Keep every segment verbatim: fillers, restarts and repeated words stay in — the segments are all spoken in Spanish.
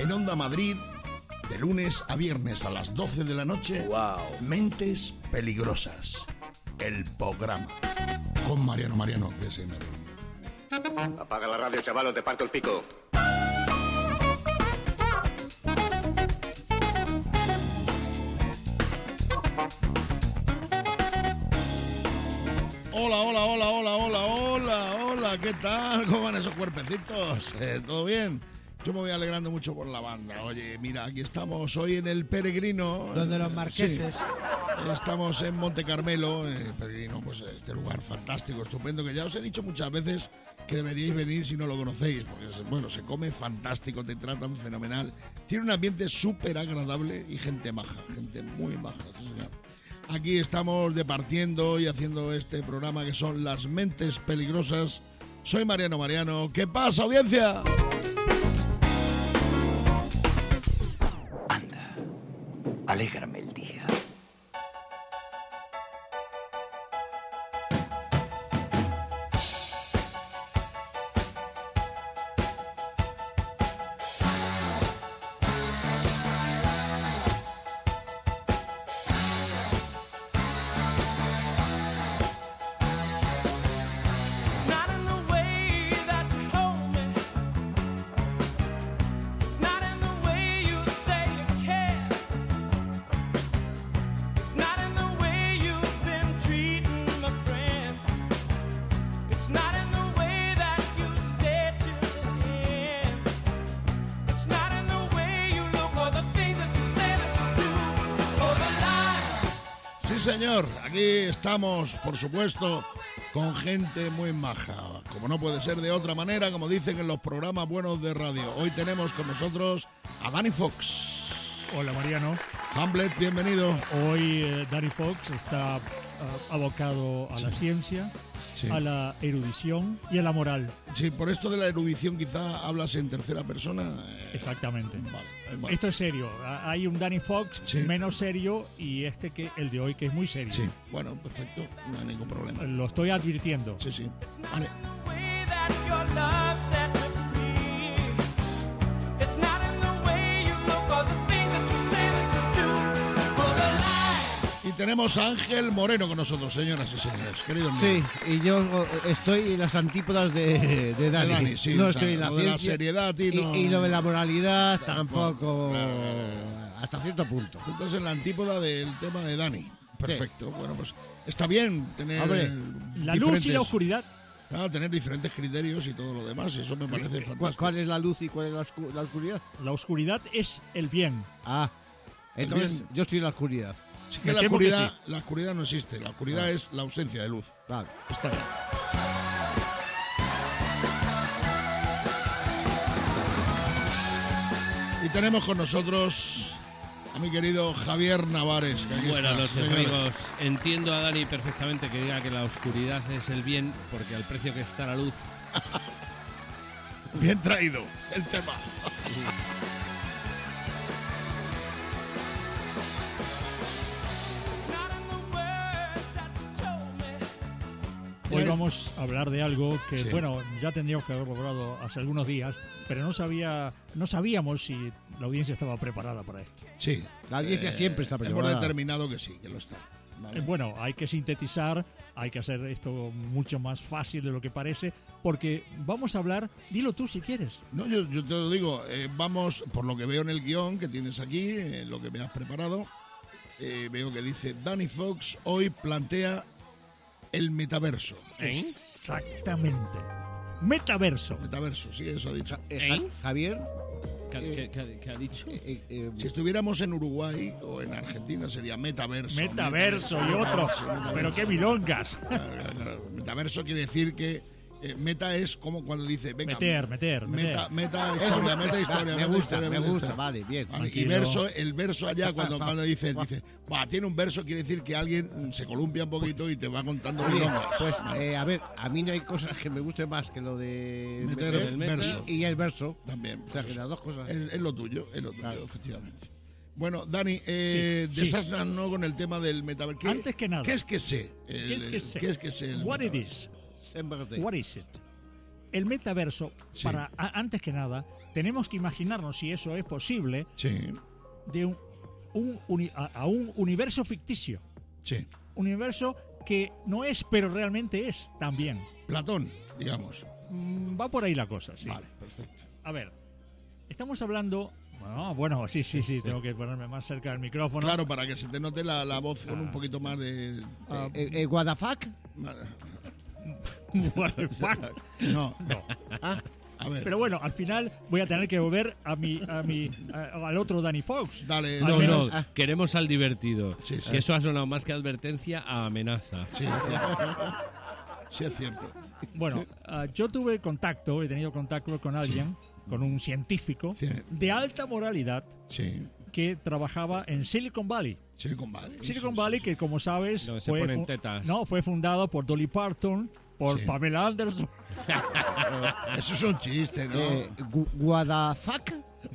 en Onda Madrid, de lunes a viernes a las doce de la noche. Wow. Mentes Peligrosas, el programa. Con Mariano Mariano, que se me ha... Apaga la radio, chaval, o te parto el pico. Hola, hola, hola, hola, hola, hola, hola, ¿qué tal? ¿Cómo van esos cuerpecitos? Eh, ¿Todo bien? Yo me voy alegrando mucho por la banda. Oye, mira, aquí estamos hoy en el Peregrino. Donde los marqueses. Sí. Estamos en Monte Carmelo, en el Peregrino, pues este lugar fantástico, estupendo, que ya os he dicho muchas veces que deberíais venir si no lo conocéis, porque, bueno, se come fantástico, te tratan fenomenal. Tiene un ambiente súper agradable y gente maja, gente muy maja, sí, señor. Aquí estamos departiendo y haciendo este programa que son Las Mentes Peligrosas. Soy Mariano Mariano. ¿Qué pasa, audiencia? Anda, alégrame el día. Señor, aquí estamos, por supuesto, con gente muy maja, como no puede ser de otra manera, como dicen en los programas buenos de radio. Hoy tenemos con nosotros a Danny Fox. Hola, Mariano. Hamlet, bienvenido. Hoy eh, Danny Fox está uh, abocado a sí. la ciencia, sí. a la erudición y a la moral. Sí, por esto de la erudición quizá hablas en tercera persona. Eh, Exactamente. Vale, vale. Esto es serio. Hay un Danny Fox sí. menos serio y este que el de hoy que es muy serio. Sí, bueno, perfecto, no hay ningún problema. Lo estoy advirtiendo. Sí, sí. Vale. Y tenemos a Ángel Moreno con nosotros, señoras y señores, queridos míos. Sí, y yo estoy en las antípodas de, de Dani. De Dani sí, no o estoy sea, en la lo ciencia. De la seriedad y, no... y, y lo de la moralidad tampoco, tampoco claro. hasta cierto punto. Entonces en la antípoda del tema de Dani. Perfecto, sí. Bueno, pues está bien tener Hombre, la luz y la oscuridad. Claro, tener diferentes criterios y todo lo demás, eso me parece fantástico. ¿Cuál, ¿Cuál es la luz y cuál es la, oscu- la oscuridad? La oscuridad es el bien. Ah, entonces bien. Yo estoy en la oscuridad. Sí que la oscuridad, que sí. la oscuridad no existe, la oscuridad ah. es la ausencia de luz. Vale, está bien. Y tenemos con nosotros a mi querido Javier Navares. Que aquí Buenas está, noches, señores. amigos. Entiendo a Dani perfectamente que diga que la oscuridad es el bien, porque al precio que está la luz. Bien traído el tema. Hoy vamos a hablar de algo que, sí. bueno, ya tendríamos que haber logrado hace algunos días, pero no sabía, no sabíamos si la audiencia estaba preparada para esto. Sí. La audiencia eh, siempre está preparada. Hemos determinado que sí, que lo está. Vale. Eh, bueno, hay que sintetizar, hay que hacer esto mucho más fácil de lo que parece, porque vamos a hablar, dilo tú si quieres. No, yo, yo te lo digo, eh, vamos, por lo que veo en el guión que tienes aquí, eh, lo que me has preparado, eh, veo que dice Danny Fox hoy plantea el metaverso. ¿Eh? Exactamente. Metaverso. Metaverso, sí, eso ha dicho. ¿Eh? Javier. ¿Qué, eh, qué, qué ha dicho? Eh, eh, si estuviéramos en Uruguay o en Argentina sería metaverso. Metaverso, metaverso y otro. Metaverso, metaverso. Pero qué milongas. Claro, claro. Metaverso quiere decir que eh, meta es como cuando dice venga, meter, meter, meta, meter. meta historia, meta historia, me meta gusta, historia, me meta gusta, historia. vale, bien. Vale, y verso, el verso allá cuando, cuando dice, dice, bah, tiene un verso quiere decir que alguien se columpia un poquito y te va contando milongas. Pues eh, a ver, a mí no hay cosas que me gusten más que lo de meter, meter el verso y, y el verso también. Pues o sea que las dos cosas es, es lo tuyo, es lo tuyo, claro. Efectivamente. Bueno, Dani, eh, sí, desásnanos sí. con el tema del metaverso. Antes que nada, ¿qué es que sé? El, ¿Qué es que sé? ¿Qué es que sé? El What metaverso? it is? What is it? el metaverso, Sí. para a- antes que nada, tenemos que imaginarnos, si eso es posible, Sí, de un, un uni- a, a un universo ficticio. sí. Un universo que no es, pero realmente es también. Platón, digamos. Mm, Va por ahí la cosa, sí. Vale, perfecto. A ver, estamos hablando... Bueno, bueno, sí, sí, sí, tengo que ponerme más cerca del micrófono. Claro, para que se te note la, la voz con un poquito más de... Ah, Eh, eh, what the fuck? What the fuck? No, No. a ver. Pero bueno, al final voy a tener que volver a mi, a mi, a- al otro Danny Fox. Dale, Al No, menos- no, queremos al divertido. Sí, sí. Y eso ha sonado más que advertencia a amenaza. Sí, es cierto. Sí, es cierto. Bueno, ah, yo tuve contacto, he tenido contacto con alguien, con un científico Sí. de alta moralidad Sí. que trabajaba en Silicon Valley. Silicon Valley. Silicon Sí, Valley, sí, que como sabes, Donde se fue, ponen fu- tetas. no, fue fundado por Dolly Parton, por Sí. Pamela Anderson. sí. Eso es un chiste, ¿no? Eh, gu- what the fuck?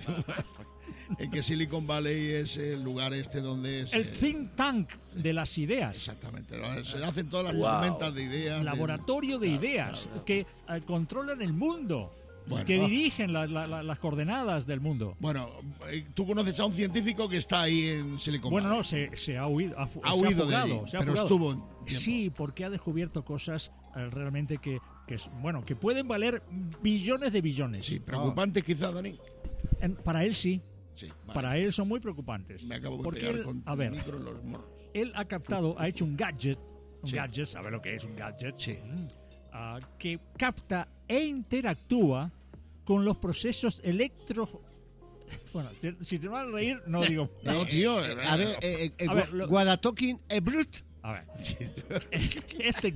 Es que Silicon Valley es el lugar este donde se... El think tank de las ideas. Exactamente. ¿no? Se hacen todas las Wow. tormentas de ideas. de- Laboratorio de Claro, ideas claro, claro. que eh, controlan el mundo, Bueno. que dirigen la- la- la- las coordenadas del mundo. Bueno, eh, tú conoces a un científico que está ahí en Silicon Bueno, Valley. no, se, se ha huido. Ha, fu- Ha se huido de fugado, ahí, se ha pero fugado. estuvo un tiempo. Sí, porque ha descubierto cosas eh, realmente que, que es- bueno, que pueden valer billones de billones. Sí, preocupante quizá, Dani. En- para él sí, Sí, vale. para él son muy preocupantes. Me acabo de porque pegar él, con a el ver, micro en los morros. él ha captado, ha hecho un gadget, un Sí. gadget, ¿sabe lo que es un gadget? Sí. Ah, que capta e interactúa con los procesos electro... Bueno, si, si te van a reír, no digo... No, tío. Eh, a ver, eh, eh, A ver, gua- lo- what the talking eh, brute? A ver. Este...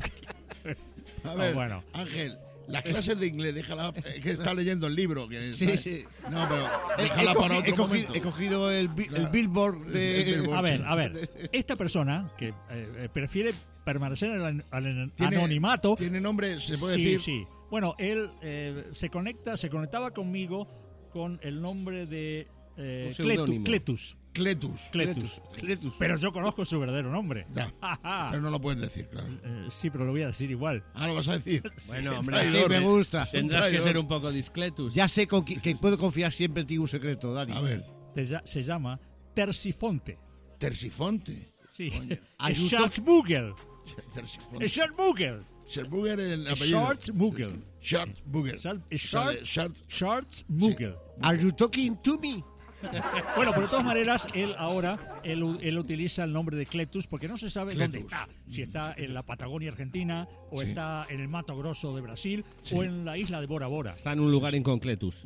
A ver, Ah, bueno. Ángel, las clases de inglés, déjala, eh, que está leyendo el libro. Que Sí, está- sí. No, pero He, déjala he para cogi- otro he cogi- momento. he cogido el, bi- el Claro. billboard El de... billboard. A ver, sí. a ver. Esta persona que eh, eh, prefiere permanecer en el an- Tiene- anonimato... Tiene nombre, se puede sí, decir. sí. Bueno, él eh, se conecta, se conectaba conmigo con el nombre de eh, Un Cletu- seudónimo. Cletus. Cletus. Cletus. Cletus. Pero yo conozco su verdadero nombre. Ya. Ajá. Pero no lo puedes decir, claro. Eh, sí, pero lo voy a decir igual. Ah, lo vas a decir. Bueno, Qué hombre, Sí, traidor. me gusta. tendrás que traidor. ser un poco discretus. Ya sé con qui- que puedo confiar siempre en ti un secreto, Dani. A ver, Te ya- se llama Tersifonte. Tersifonte. Sí. Ayuto- Schwarzbugel. Tersifonte. Schwarzbugel. Scherburger el apellido. Schwarzbugel. Scherburger. Schwarz- O sea, de Schwarz- Schwarz- Schwarzbugel. Are you talking to me? Bueno, pero de todas maneras, él ahora, él, él utiliza el nombre de Cletus porque no se sabe dónde Cletus. está. Si está en la Patagonia Argentina, o Sí. está en el Mato Grosso de Brasil, Sí. o en la isla de Bora Bora. Está en un lugar inconcletus.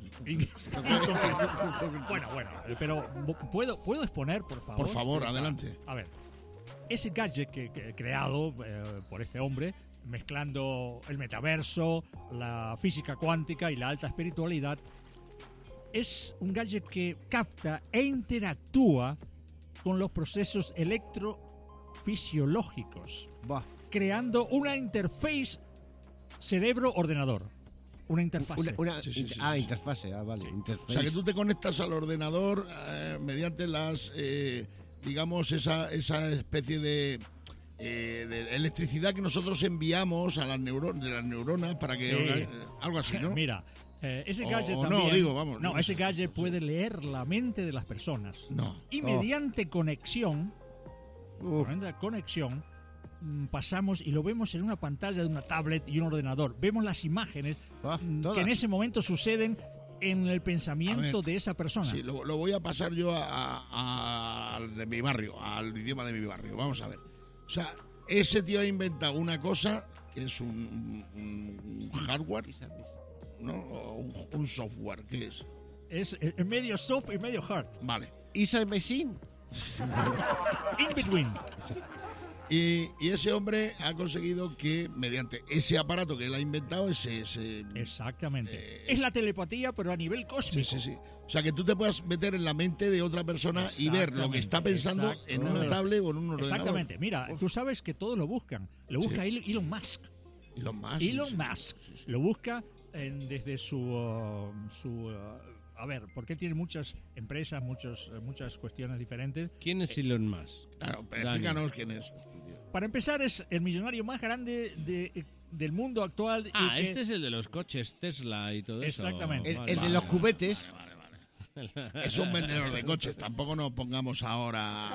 Bueno, bueno, pero ¿puedo, ¿puedo exponer, por favor? Por favor, adelante. A ver, ese gadget que, que he creado eh, por este hombre, mezclando el metaverso, la física cuántica y la alta espiritualidad, es un gadget que capta e interactúa con los procesos electrofisiológicos, Buah. creando una interface cerebro-ordenador. Una interfase. Una, una- Sí, sí, inter- sí, ah, sí, sí. interfase, ah, vale. Interface. O sea, que tú te conectas al ordenador eh, mediante las, eh, digamos, esa, esa especie de, eh, de electricidad que nosotros enviamos a las neuronas, de las neuronas para que Sí. orga- eh, algo así, ¿no? Mira, eh, ese O- gadget o no, también... digo, vamos, No, no ese sé. gadget puede leer la mente de las personas. No. Y Oh. mediante conexión, Uf. mediante conexión, mm, pasamos y lo vemos en una pantalla de una tablet y un ordenador. Vemos las imágenes Ah, mm, todas. que en ese momento suceden en el A pensamiento ver, de esa persona. Sí, lo, lo voy a pasar yo a, a- al de mi barrio, al idioma de mi barrio. Vamos a ver. O sea, ese tío ha inventado una cosa que es un, un- un hardware, ¿no? O un, un software, ¿qué es? Es, es medio soft y medio hard. Vale. Is a machine? In between. Y, y ese hombre ha conseguido que, mediante ese aparato que él ha inventado, ese... ese Exactamente. Eh, es la telepatía, pero a nivel sí, cósmico. sí, sí. O sea, que tú te puedas meter en la mente de otra persona y ver lo que está pensando en una Exactamente. tablet o en un ordenador. Exactamente. Mira, tú sabes que todos lo buscan. Lo busca Sí. Elon Elon Musk. Y los más. sí, Elon sí. Musk lo busca en- desde su, uh, su uh, a ver, porque él tiene muchas empresas, muchos, eh, muchas cuestiones diferentes. ¿Quién es Elon Musk? Claro, pero Dani. explícanos quién es. este tío. Para empezar, es el millonario más grande de, del mundo actual. Ah, y que, este es el de los coches Tesla y todo eso. Exactamente. El, Vale, el de vale, los vale. cubetes. Es un vendedor de coches, tampoco nos pongamos ahora...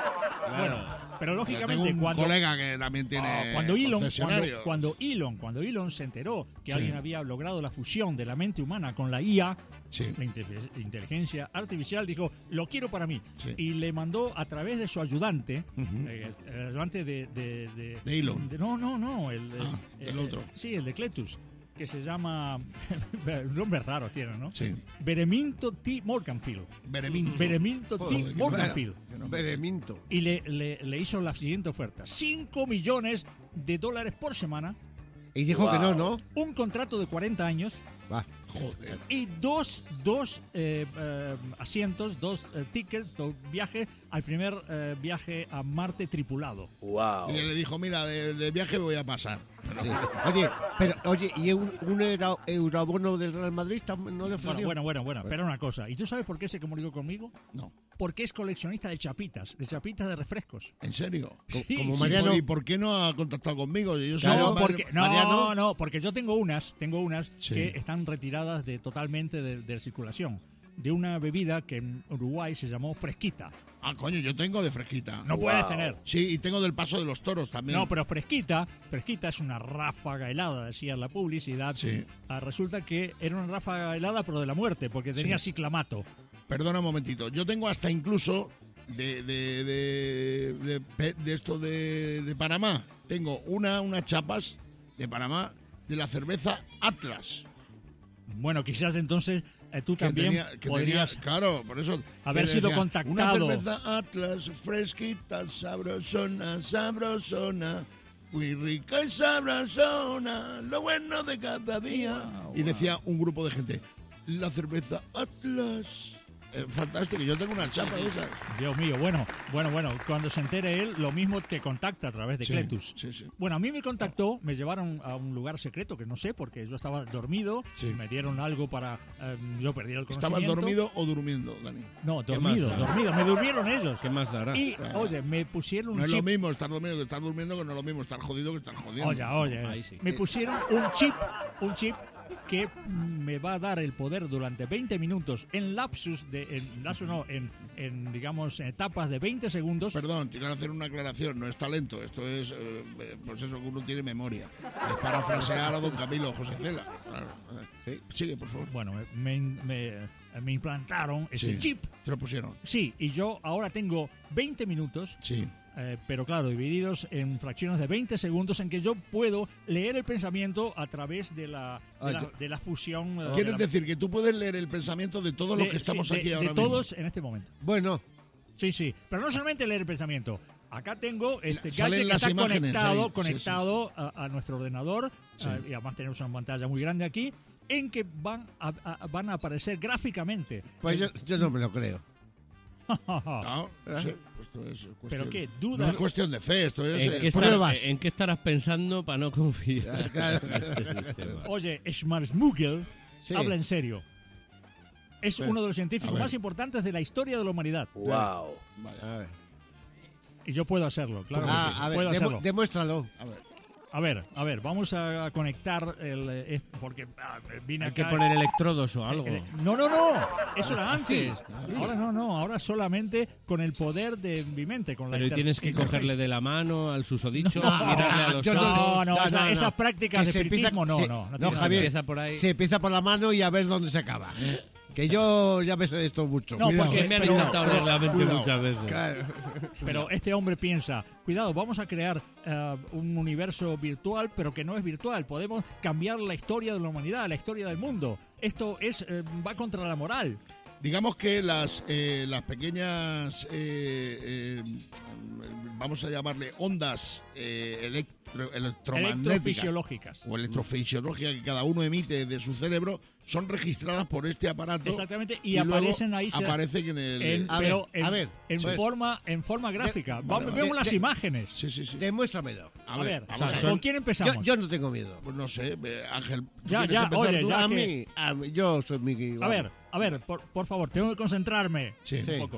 Bueno, pero Yo lógicamente tengo un cuando... colega que también tiene Ah, cuando Elon, cuando, concesionarios. cuando Elon, cuando Elon se enteró que Sí. alguien había logrado la fusión de la mente humana con la I A, Sí. la inte- inteligencia artificial, dijo, lo quiero para mí. Sí. Y le mandó a través de su ayudante, Ujú. eh, el ayudante de... De, de- De Elon. de- no, no, no. El, Ah, el- el otro. Sí, el de Cletus, que se llama... un nombre raro tiene, ¿no? Sí. Bereminto T. Morganfield. Bereminto. Bereminto T. Joder, qué Morganfield. Qué nombre. Bereminto. Y le, le, le hizo la siguiente oferta. cinco millones de dólares por semana, Y dijo que no, ¿no? un contrato de cuarenta años Va. Joder. y dos, dos eh, eh, asientos, dos eh, tickets, dos viajes al primer eh, viaje a Marte tripulado. Y él le dijo, mira, de, de viaje voy a pasar. Pero, Sí. Oye, pero, oye, ¿y un, un euro- eurobono del Real Madrid tam- no le Bueno, ofreció? bueno, bueno, bueno, pero una cosa. ¿Y tú sabes por qué se comunicó conmigo? no, Porque es coleccionista de chapitas, de chapitas de refrescos. ¿en serio? Sí, como sí. Mariano. ¿Y por qué no ha contactado conmigo? Yo soy Claro, No, Mar- porque, no, Mariano. no, porque yo tengo unas, tengo unas Sí. que están retiradas de totalmente de, de circulación. De una bebida que en Uruguay se llamó fresquita. Ah, coño, yo tengo de fresquita. No puedes tener. Sí, y tengo del Paso de los Toros también. No, pero fresquita, fresquita es una ráfaga helada, decía la publicidad. Sí. Ah, resulta que era una ráfaga helada, pero de la muerte, porque tenía Sí. ciclamato. Perdona un momentito. Yo tengo hasta incluso de, de, de, de, pe- de esto de, de Panamá. Tengo una, unas chapas de Panamá de la cerveza Atlas. Bueno, quizás entonces eh, tú Que también tenía, que podrías... tenía, claro, por eso. haber que sido decía, contactado. Una cerveza Atlas fresquita, sabrosona, sabrosona. Muy rica y sabrosona, lo bueno de cada día. Y decía un grupo de gente, la cerveza Atlas. Eh, fantástico, yo tengo una chapa de esas. Dios mío, bueno, bueno, bueno, cuando se entere él, lo mismo te contacta a través de Sí, Cletus. sí, sí. Bueno, a mí me contactó, me llevaron a un lugar secreto que no sé porque yo estaba dormido, Sí. me dieron algo para... eh, yo perdí el conocimiento. ¿Estabas dormido o durmiendo, Dani? No, ¿Qué dormido, más da? dormido, me durmieron ellos. ¿Qué más dará? Y, oye, me pusieron un No es lo chip. mismo estar dormido que estar durmiendo, que no es lo mismo estar jodido que estar jodiendo. Oye, oye, Ahí sí. me pusieron un chip, un chip que me va a dar el poder durante veinte minutos en lapsus de, en lapsus no, en, en digamos en etapas de veinte segundos. Perdón, te quiero hacer una aclaración, no es talento, esto es, eh, pues eso, que uno tiene memoria. Es parafrasear a don Camilo José Cela. Claro. Sí, sigue, por favor. Bueno, me, me, me implantaron ese Sí. chip. Te lo pusieron. Sí, y yo ahora tengo veinte minutos, Sí. eh, pero claro, divididos en fracciones de veinte segundos en que yo puedo leer el pensamiento a través de la, de Ah, la, yo- de la fusión. eh, ¿Quieres de la- decir que tú puedes leer el pensamiento de todos los de- que estamos sí, de- aquí de ahora todos mismo? en este momento. Bueno, Sí, sí, pero no solamente leer el pensamiento. Acá tengo este Salen gadget que las está imágenes conectado, ahí. Sí, conectado A, a nuestro ordenador Sí. eh, y además tenemos una pantalla muy grande aquí en que van a, a- van a aparecer gráficamente. pues yo, yo no me lo creo. No, sí, esto es cuestión, ¿Pero qué? No ¿Dudas? es cuestión de fe, esto es... ¿En eh, qué, estar- pruebas. ¿En qué estarás pensando para no confiar Claro. en este sistema? Oye, Schwarzmugel Sí. habla en serio. Es Sí. uno de los científicos A ver. más importantes de la historia de la humanidad. vaya, A ver, Y yo puedo hacerlo, claro. que Ah, sí, a ver, puedo demu- hacerlo. demuéstralo. a ver. A ver, a ver, vamos a conectar el... eh, est- porque ah, vine Hay acá... que poner electrodos o algo. Eh, No, no, no. Eso era Ah, antes. sí. Ahora no, no. Ahora solamente con el poder de mi mente. Con la Pero inter- tienes que interfaz. cogerle de la mano al susodicho, No, mirarle a los yo No, ojos. no, No, esa- no, no. esas prácticas Que de se empieza- espiritismo no, sí. no. No, No, tiene nada Javier. que ver. Empieza por ahí. Se empieza por la mano y a ver dónde se acaba. Que yo ya me sé de esto mucho. No, Cuidado, porque Me han pero- intentado leer la mente cuidado. muchas veces. Claro. Pero este hombre piensa, cuidado, vamos a crear eh, un universo virtual, pero que no es virtual. Podemos cambiar la historia de la humanidad, la historia del mundo. Esto es eh, va contra la moral. Digamos que las, eh, las pequeñas, eh, eh, vamos a llamarle ondas eh, electro- electromagnéticas Electrofisiológicas. o electrofisiológicas que cada uno emite de su cerebro son registradas por este aparato. Exactamente, y, luego aparecen ahí se- aparecen en el... en- A pero ver, en, a ver, en pues- forma en forma gráfica. vale, Vamos, vale. vemos las De- imágenes. Sí, sí, sí. Demuéstramelo. A ver, vamos o a sea, ver. ¿con quién empezamos? Yo, yo no tengo miedo. Pues no sé, eh, Ángel, ¿tú Ya, quieres ya, empezar oye, tú? ya A que- mí, a mí, yo soy mi... A ver, a ver, por, por favor, tengo que concentrarme Sí. un Sí. poco.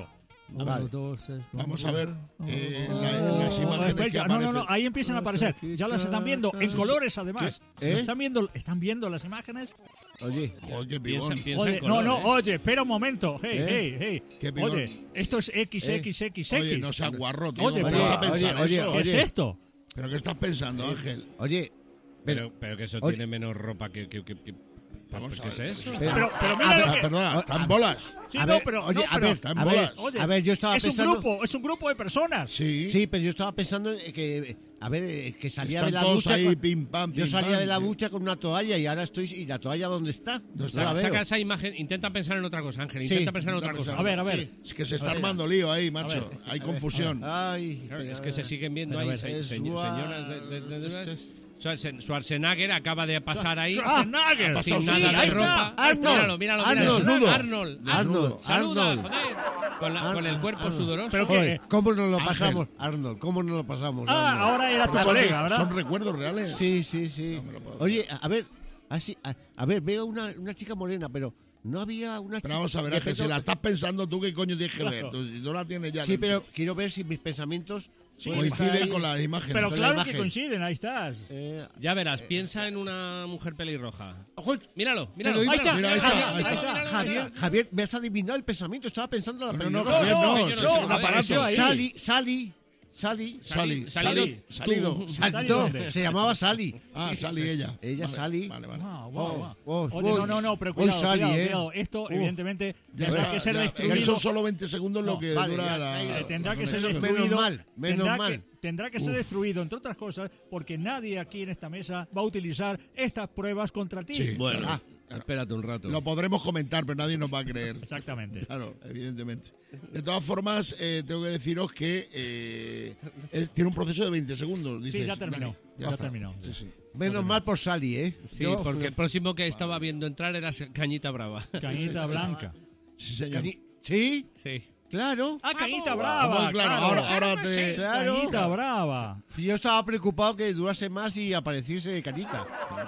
Uno, Vale. dos, tres, Vamos a ver eh, Oh, la- en las oh, imágenes espera, que no, no, aparecen. no, ahí empiezan a aparecer. Ya las están viendo en colores, además. ¿Qué? ¿Eh? ¿Están viendo, ¿Están viendo las imágenes? Oye, Joder, qué Piensa, pibón. piensa Oye, en no, color, no, ¿eh? oye, espera un momento. Hey, ¿Eh? hey, hey. Qué pibón. Oye, esto es equis equis equis equis. Oye, no seas guarro, tío. Oye, ¿Cómo pero- vas a pensar oye, eso? ¿Qué oye. es esto? ¿Pero qué estás pensando, Ángel? oye, Pero, pero que eso Oye. tiene menos ropa que... que, que, que- Vamos ¿Qué a es ver, eso? eso Pero- Pero, pero Ah, mira lo pero- que... perdona, están bolas. Sí, a no, ver, pero, oye, no, a pero- ver, están a ver, bolas. Oye, a ver, yo estaba es un pensando... grupo, es un grupo de personas. Sí. Sí, pero yo estaba pensando en que, a ver, eh, que salía Están de la todos ducha. ahí, con- pim, pam, yo pim, salía pam, de la tío. ducha con una toalla y ahora estoy. ¿Y la toalla dónde está? ¿Dónde está? No la Saca, veo. saca esa imagen, intenta pensar en otra cosa, Ángel, Sí, intenta pensar en intenta otra cosa. pensar. A ver, a ver. Sí. Es que se está A ver. armando lío ahí, macho. ver, Hay confusión. Ay, Claro, es pero- que se siguen viendo Pero a ahí ver, se- es señ- guau. señoras de, de- de- de- Esto es- Schwarzen- Schwarzenegger acaba de pasar ahí Schwarzenegger, sin sí, nada ahí de está. ropa. Arnold, míralo, míralo, míralo. Arnold. Arnold. Arnold, Saluda, Arnold. joder. Con, la- con el cuerpo Arnold. sudoroso. Pero Joder, que- ¿cómo nos lo Ángel. pasamos, Arnold? ¿Cómo nos lo pasamos? Ah, Arnold? ahora era tu Son- colega, ¿verdad? Son recuerdos reales. Sí, sí, sí. No me lo puedo Oye, a ver, así, a, a ver, veo una, una chica morena, pero no había una chica. Pero vamos a ver, de Ángel, si pelo- la estás pensando tú, ¿qué coño tienes que Claro. ver? Tú, si no la tienes ya. Sí, dentro. pero quiero ver si mis pensamientos pueden estar coinciden ahí. con las imágenes. Pero con la claro que imagen. coinciden, ahí estás. Eh, Ya verás, piensa en una mujer pelirroja. ojo, Míralo, te míralo. lo digo, Ahí está, mira, ahí Javier, está, ahí ahí está. está. Javier, Javier, me has adivinado el pensamiento. Estaba pensando en la No, no, pelirroja. Javier, No, no. no, sí, no, sí, un apareció aparato. ahí. Sally, Sally, Sally. Sally, Salido Sally, tú. salido. ¿Sally No, dónde? se llamaba Sally. Ah, Sally ella. Ella, Vale, Sally. Vale, vale. Wow, wow, Oh, wow. oh, Oye, uy. no, no, no, pero Uy, cuidado, Sally, cuidado, eh. cuidado. Esto, Uh. evidentemente, Ya tendrá está, que ser ya. Es que destruido. son solo veinte segundos lo No, que vale, dura ya, la. ya, Eh, tendrá la que ser conexión. Menos destruido. mal, menos tendrá, mal. Que, tendrá que ser destruido, entre otras cosas, porque nadie aquí en esta mesa va a utilizar estas pruebas contra ti. Sí. Bueno, Ah. espérate un rato. Lo podremos comentar, pero nadie nos va a creer. Exactamente. Claro, evidentemente. De todas formas, eh, tengo que deciros que eh, eh, tiene un proceso de veinte segundos. Dices, Sí, ya terminó. Dani, Ya está. terminó. Sí, sí. Menos mal por Sally, ¿eh? Sí, Yo- porque el próximo que estaba viendo entrar era Cañita Brava. Cañita blanca. Sí, señor. Cani- Sí, Sí. claro. Ah, Cañita Vamos, brava. claro, ahora, ahora te. Claro. Cañita brava. Yo estaba preocupado que durase más y apareciese Canita.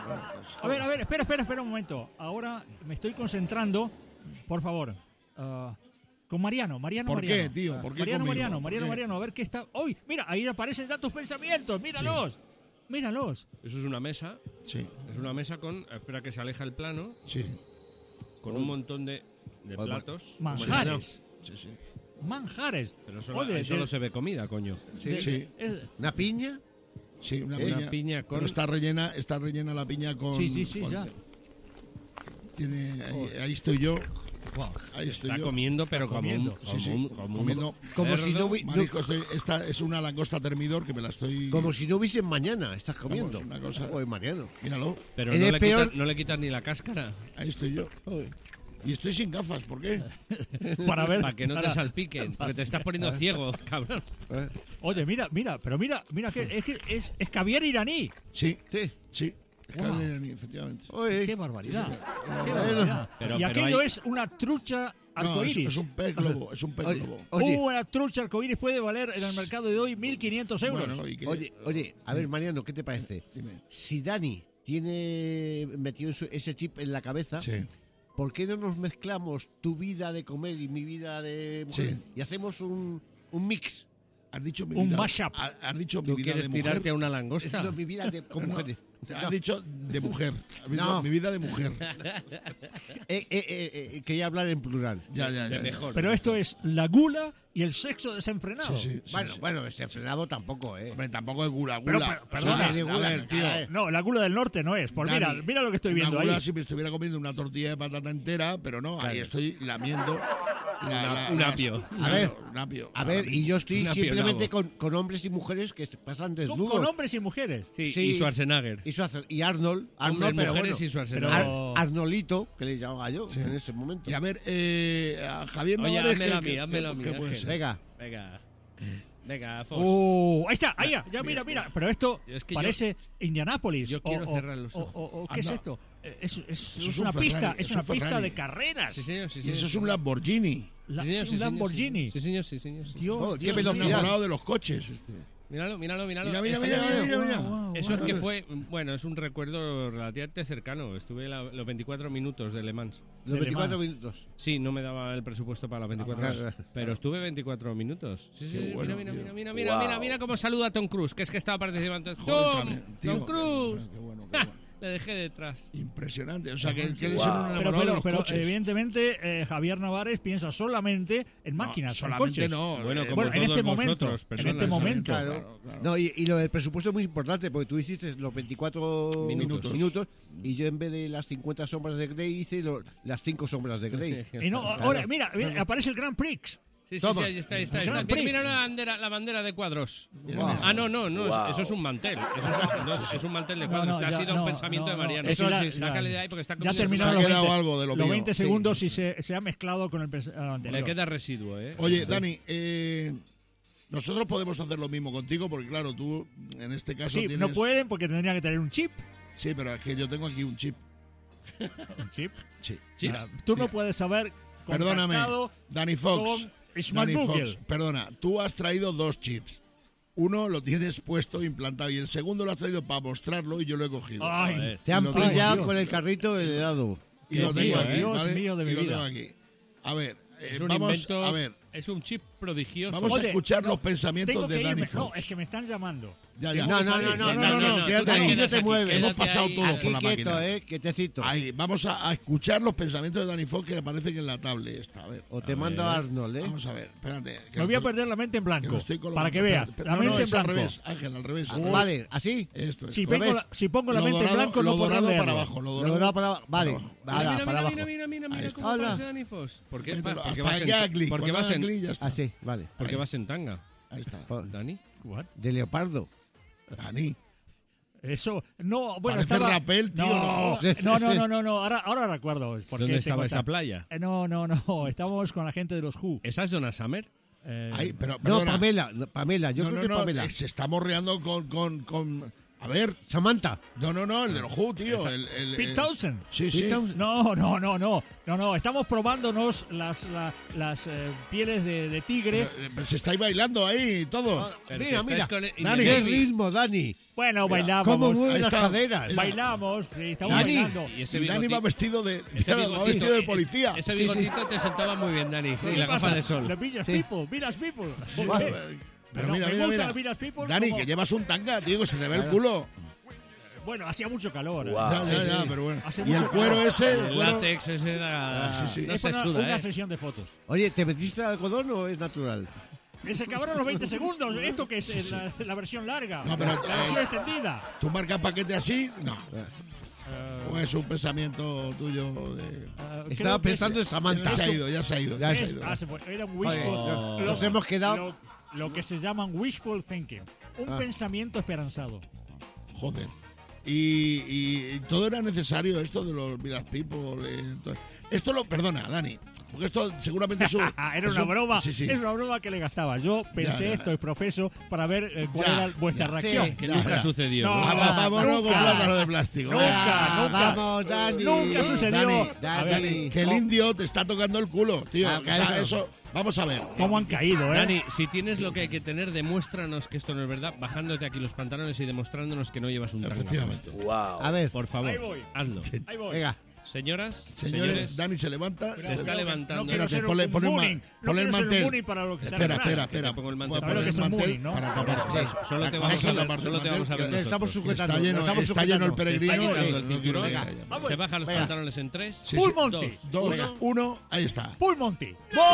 A ver, a ver, espera, espera, espera un momento. Ahora me estoy concentrando. Por favor. ah, con Mariano, Mariano, ¿Por qué, Mariano. tío? ¿Por qué Mariano, conmigo? Mariano, ¿Por Mariano, qué? Mariano. A ver qué está. ¡Uy! Mira, ahí aparecen ya tus pensamientos. Míralos. Míralos. Eso es una mesa. Sí, Es una mesa con. Espera que se aleja el plano. sí, Con un montón de, de Oye, platos. Manjares. sí, sí. Manjares. Pero solo, Oye, ahí solo de- se ve comida, coño. de- Sí. es- ¿Una piña? Sí, una Eh, piña. una piña con- Pero está rellena, está rellena la piña con. Sí, sí, sí, con- ya. Tiene, ahí, ahí estoy yo. Wow. Ahí estoy Está yo. comiendo, pero como un, comiendo. como Sí, sí. un, como un Comiendo. Como si no, cerdo. hubi- no- Marisco, estoy- esta es una langosta termidor que me la estoy. como si no hubiesen mañana. Estás comiendo. una cosa- Joder, Mariano. Míralo, Pero En no el le, peor- quitas, no le quitas ni la cáscara. ahí estoy yo. Y estoy sin gafas, ¿por qué? Para ver. Para que no te para- salpiquen. Porque te estás poniendo ciego, cabrón. Oye, mira, mira, pero mira, mira que es que es, es caviar iraní. Sí, Sí. sí. Es Wow. carne iraní, efectivamente. Oye, Qué barbaridad. Qué Bueno. barbaridad. Pero- y pero aquello hay- es una trucha No, es, arcoíris. es un pez globo, es un pez Oye, globo. oye. Una trucha arcoíris puede valer en el mercado de hoy mil quinientos euros. Bueno, ¿y qué? oye, oye, a ver, Mariano, ¿qué te parece? Dime. Si Dani tiene metido su- ese chip en la cabeza, Sí. ¿por qué no nos mezclamos tu vida de comer y mi vida de mujer? Sí. Y hacemos un, un mix? Has dicho mi Un vida. mashup. ha- Has dicho mi ¿Tú vida de quieres mujer. tirarte a una langosta? No, mi vida de, con mujeres. Has dicho de mujer. Has dicho No. Mi vida de mujer. Eh, eh, eh, eh, quería hablar en plural. Ya, ya, ya. De ya. mejor. Pero esto es la gula y el sexo desenfrenado. Sí, sí, sí, Bueno, sí. bueno, ese frenado tampoco, ¿eh? Hombre, tampoco es gula, Pero, gula. pero, O perdona, sea, de a gula, ver, tío. eh. No, la gula del norte no es. Por mira, Dani, mira lo que estoy una viendo gula ahí. si me estuviera comiendo una tortilla de patata entera, pero no, ahí estoy lamiendo la- Una- la- un las- apio. A ver, un apio. A ver, y yo estoy Una simplemente pionavo. con, con hombres y mujeres que se pasan Con, desnudos. con hombres y mujeres. Sí, Sí. y Schwarzenegger. Y, su hace- y Arnold, Arnold Hombres, pero mujeres bueno, y Schwarzenegger. Pero- Ar- Arnoldito, que le llamaba yo en ese momento. Y a ver, eh, a Javier Oye, Navarez, házmelo a ¿qué- mí, qué- házmelo a qué mí, puede Ángel. ser? Venga, Venga. Venga, Fos. Uh, ahí está, ahí ya, ya mira, mira. Pero esto Es que parece Indianápolis. yo quiero o- cerrar los o- ojos. o- o- ¿Qué Anda. es esto? Eh, Es, es- Eso es es una un pista, Ferrari, es es una un pista Ferrari. de carreras. Sí, señor, sí, Y señor. eso es un Lamborghini. La- Sí, señor, sí, sí, un señor, Lamborghini. Sí, señor, sí, señor. sí. Dios, Oh, qué Dios Estoy mío. velocidad. enamorado de los coches. Este. Míralo, míralo, míralo. Mira, mira, Ese- mira, mira, mira, mira. Eso es que fue, bueno, es un recuerdo relativamente cercano. Estuve la- los veinticuatro minutos de Le Mans. Los De veinticuatro Le Mans. minutos. Sí, no me daba el presupuesto para las veinticuatro Ah, horas, claro. pero estuve veinticuatro minutos. Sí, sí, Qué sí, bueno, mira, tío. mira, mira, mira, mira, mira cómo saluda a Tom Cruise, que es que estaba participando. Joder, Tom, también, tío, Tom qué Cruise. bueno, qué bueno, qué Ja, bueno. le dejé detrás. Impresionante. O sea, que, que él Wow. se un Pero, enamorado de pero, los pero coches. evidentemente eh, Javier Navares piensa solamente en máquinas, No, en solamente coches. no. Bueno, eh, como Bueno, en todos este momento, vosotros, en personas. este momento. Claro. Claro, claro. No, y, y lo del presupuesto es muy importante, porque tú hiciste los veinticuatro Minutos. minutos, y yo en vez de las cincuenta sombras de Grey hice lo- las cinco sombras de Grey. Y no, ahora, mira, mira, aparece el Grand Prix. Sí, sí, Toma. sí, ahí está, ahí está. ahí Pues está. eran Mira, pricks. mira la bandera, la bandera de cuadros. Mira, mira. Ah, no, no, no, Wow. eso es un mantel. Eso es un, no, es un mantel de No, cuadros. no, Te ha ya, sido no, un pensamiento no, de no. Mariano. Eso ya- sí, ya- Sácale de ahí porque está Ya comiendo- terminaron Se ha los quedado veinte, algo de lo los mío. veinte Sí, segundos sí. y se, se ha mezclado con el pens- el anterior. Le queda residuo, ¿eh? Oye, Dani, eh, nosotros podemos hacer lo mismo contigo porque, claro, tú en este caso Sí, tienes... no pueden porque tendrían que tener un chip. Sí, pero es que yo tengo aquí un chip. Un chip. Sí. Sí. Mira, tú no Mira. puedes saber. Perdóname, contactado Dani Fox. con Smart Dani Google. Fox, perdona, tú has traído dos chips. Uno lo tienes puesto, implantado, y el segundo lo has traído para mostrarlo y yo lo he cogido. Ay, Joder. Te han Lo tengo pillado aquí. con el carrito el helado. y lo Dios tengo mío, aquí, Dios ¿vale? mío de mi y lo vida. tengo aquí. A ver, eh, Es un vamos invento. a ver. Es un chip prodigioso. Vamos a Oye, escuchar no, los pensamientos tengo de que Dani irme. No, Fox. es que me están llamando. Ya, ya. No, no, no, no, no, no, no, no, no, quédate tú ahí. Aquí no quedas te aquí, mueves. Hemos quédate pasado ahí. todo Aquí por la quieto, máquina. eh, quietecito. Ahí, vamos a, a escuchar los pensamientos de Dani Fox que aparecen en la tablet esta. A ver, O te A mando ver. a Arnold, eh. vamos a ver, espérate. que Me voy a estoy- perder la mente en que lo blanco. estoy colocando. Para que veas. Espérate, La no, mente no, en es al blanco. revés, Ángel, al revés. al Ah, revés. Vale, así. Esto es. Si, ¿Lo pongo ves? la, si pongo la Lo mente dorado- en blanco, lo no podrás dorado para leerlo. abajo, lo Lo dorado dorado para abajo. Vale, para abajo. Mira, Mira, mira, para mira, abajo. mira, mira, mira, mira Ahí cómo está. aparece Hola. Dani Fox. ¿Por qué? Mételo, Porque hasta vas aquí en, a clic. porque Cuando vas haga en, clic ya está. Así, vale. porque Ahí. vas en tanga, Ahí está. Dani. What? De leopardo. Dani. Eso, no, bueno, Parece estaba... rapel, tío, no No, jodas. no, no, no, no, no, ahora, ahora recuerdo. porque ¿Dónde te estaba cuentan. esa playa? Eh, No, no, no, estamos con la gente de los Who. ¿Esa es Donna Summer? Eh, Ahí, pero, No, perdona. Pamela. no, Pamela, yo no, creo no, que no, Pamela. eh, se está morreando con, con, con... A ver, Samantha. no, no, no, el de los Who, tío. El, el, Pete el- Townsend. Sí, sí. Pete Townsend. No, no, no, no, no, no, estamos probándonos las, la- las eh, pieles de, de tigre. Eh, pero se está ahí bailando ahí y todo. Pero Mira, si estáis mira. con el- Dani. ¡Qué Independiente. ritmo, Dani! Bueno, bailábamos. ¿Cómo mueve Ahí las está. caderas? Ahí Bailamos, sí, estamos Dani. bailando. Y ese Y Dani bigoti- va vestido de, ese va bigotito- vestido de ese- policía. Ese Sí, sí. bigotito te sentaba muy bien, Dani. ¿Qué Y la pasa? gafa de sol. The Village Sí. People, Village People. ¿Por Bueno, qué? Pero No, mira, me mira, gusta mira. el Village People Dani, como- que llevas un tanga, tío, que se te ve el culo. Bueno, hacía mucho calor. ¿eh? Wow. Ya, ya, ya, pero bueno. Hace Y el mucho cuero calor. ese, el El cuero... látex ese era... Sí, sí. No Es se una, suda, una ¿eh? sesión de fotos. Oye, ¿te metiste al algodón o es natural? Se acabaron los veinte segundos. Esto que es eh, la, la versión larga. No, pero, la eh, versión extendida. ¿Tú marcas paquete así? No. Eh, O es un pensamiento tuyo de... eh, Estaba creo que pensando en es- Ya Samantha. se ha ido, ya se ha ido. Ya Ya es- se ha ido. ah, se fue. Era un Oye, wishful. no, lo- nos hemos quedado... Lo, lo que se llaman wishful thinking. Un Ah. pensamiento esperanzado. Joder. Y, y- y todo era necesario esto de los Village People. eh, todo. Esto lo... Perdona, Dani. Porque esto seguramente es un... Era es una un- broma. Sí, sí. Es una broma que le gastaba. Yo pensé ya. esto y profeso para ver eh, cuál Ya, era vuestra ya. reacción. Sí. Que Ya, nunca ya. sucedió. No, ¿no? Ah, va- vámonos con nunca. plátano de plástico. Nunca, Ah, nunca. Vamos, Dani. Nunca sucedió. Dani, Dani, A ver, Dani. Que el indio te está tocando el culo, tío. Ah, O sea, claro. eso... Vamos a ver. ¿Cómo han caído, eh? Dani, si tienes lo que hay que tener, demuéstranos que esto no es verdad, bajándote aquí los pantalones y demostrándonos que no llevas un tanga. Efectivamente. Wow. A ver, Por favor, Ahí voy. hazlo. Ahí voy. venga. Señoras, Señores, señores, Dani se levanta. se se- está No levantando. quiero Espérate, ser ponle- un ponle un ma- mooning. No ponle el quiero ser un mantel. mooning para lo que está Espera, detrás. espera, espera. Que te pongo el mantel. Voy a ¿Sabes poner lo que es el un mantel mooning, no? para A tapar. ver, sí. Solo te Aquí vamos a la ver, parte solo te del vamos a mantel, ver que Estamos nosotros. sujetando. Está lleno, estamos está lleno el sujetando. peregrino. Se está y- quitando el cinturón. Venga, ya, ya. Se bajan los Venga. pantalones en tres, Sí, Full sí. Monty. dos, Dos, uno. uno, ahí está. Full Monty.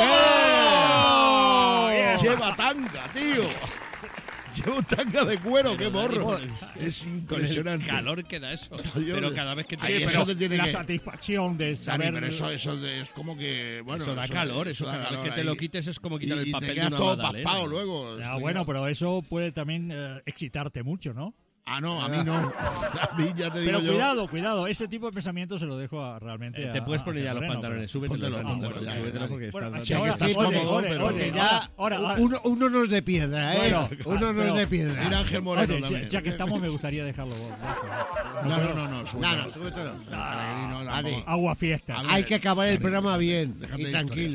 ¡Oh! yeah. Lleva tanga, tío. Lleva un tanga de cuero, qué morro. Dani, Es Con el impresionante. calor que da eso. Dios. Pero cada vez que te... Ahí, Sí, eso pero te tiene la que- satisfacción de Dani, saber... pero eso, eso de- es como que. Bueno, eso da calor, eso da cada vez calor que te ahí. lo quites es como quitar y, el y papel te de quedas una todo magdalena. paspado luego. Ah, Estoy- bueno, pero eso puede también eh, excitarte mucho, ¿no? Ah, no, a mí no. A mí ya te digo Pero yo. cuidado, cuidado, ese tipo de pensamiento se lo dejo a, realmente Eh, a- te puedes a poner ya los Moreno, pantalones, pero- súbetelo, Póntelo, Dani, póntelo, porque- ya, súbetelo Dani. porque Bueno, estás- Sí, que ahora- estás oye, cómodo, oye, pero- oye, Porque ya ahora- ahora- uno, uno no es de piedra, ¿eh? Bueno, uno no pero- es de piedra. Mira Ángel Moreno Oye, ya, también. ya que estamos, me gustaría dejarlo. No, no, no, no, súbetelo. No, no, súbetelo. El peregrino, Dani. tampoco. Agua fiesta. A ver, Hay que acabar el Dani, programa bien déjate y de tranquilos. historias, tío.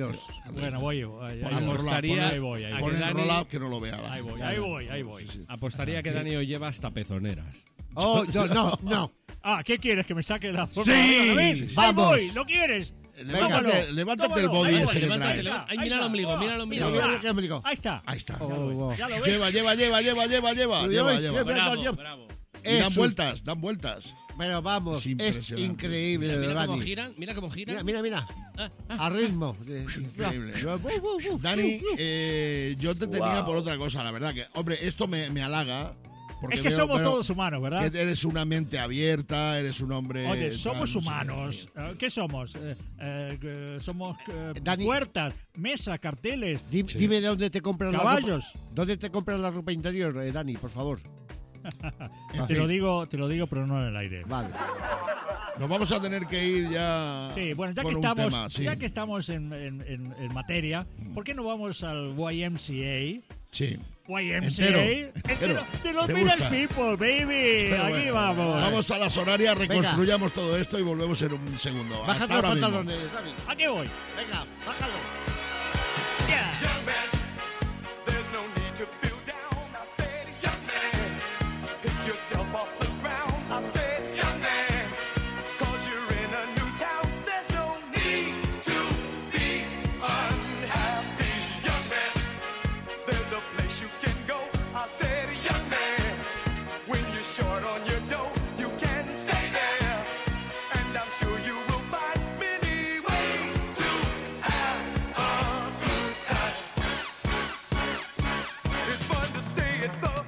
Bueno, voy. voy ahí, Pon ahí el voy. apostaría ahí voy, ahí a voy. Pon el Dani- roll-up que no lo vea la Ahí gente. voy, ahí voy, ahí voy. Apostaría que Dani hoy lleva hasta pezoneras. Oh, no, no, no. Ah, ¿qué quieres? ¿Que me saque la forma Sí, de arriba también? vamos. Ahí voy, ¿lo quieres? Levántate, levántate el Tómalo, body ahí ese voy, que levántate, traes. levántate. Ay, Ahí mira el está. ombligo, Oh, mira el ombligo. mira, Mira qué ombligo. Ahí está. Ahí está. Oh, Ya lo ves. Lleva, lleva, lleva, lleva, lleva, lleva. Lo Lleva, lleváis lleva. siempre. Bravo, yo- bravo. Y dan Eso. vueltas, dan vueltas. Pero vamos, Es es impresionante. increíble, Mira, mira cómo Dani. giran, mira cómo giran. Mira, mira, mira. Ah, ah. A ritmo. de- Increíble. Uh, uh, uh, Dani, uh, uh. eh, yo te tenía por otra cosa, la verdad que, hombre, esto me, me halaga. Porque Es que veo- somos veo todos humanos, ¿verdad? que eres una mente abierta, eres un hombre. Oye, tal, somos no sé qué. humanos. Eh, ¿Qué somos? Eh, eh, eh, somos eh, Dani- puertas, mesa, carteles. Di- Dime de dónde te compras la Caballos. ropa. ¿Dónde te compras la ropa interior, eh, Dani, por favor? En Te fin, lo digo, te lo digo, pero no en el aire. Vale. Nos vamos a tener que ir ya. Sí, bueno, ya que con un estamos, tema, sí. ya que estamos en, en- en- en materia, ¿por qué no vamos al Y M C A? Sí. Y M C A, Entero, Entero, entero. de los ¿Te Village gusta? People, baby. Pero Aquí bueno, vamos. Vamos a las horarias, reconstruyamos todo esto y volvemos en un segundo. Bájate Hasta los ahora mismo. pantalones, Dani. Aquí voy. Venga, bájalo. Yeah. Young man, there's no need to feel down. I said, young man, pick yourself off the ground. I said, young man, cause you're in a new town. There's no need to be unhappy. Young man, there's a place you can go. I said, young man, when you're short on your dough, you can stay there. And I'm sure you will find many ways to have a good time. It's fun to stay at the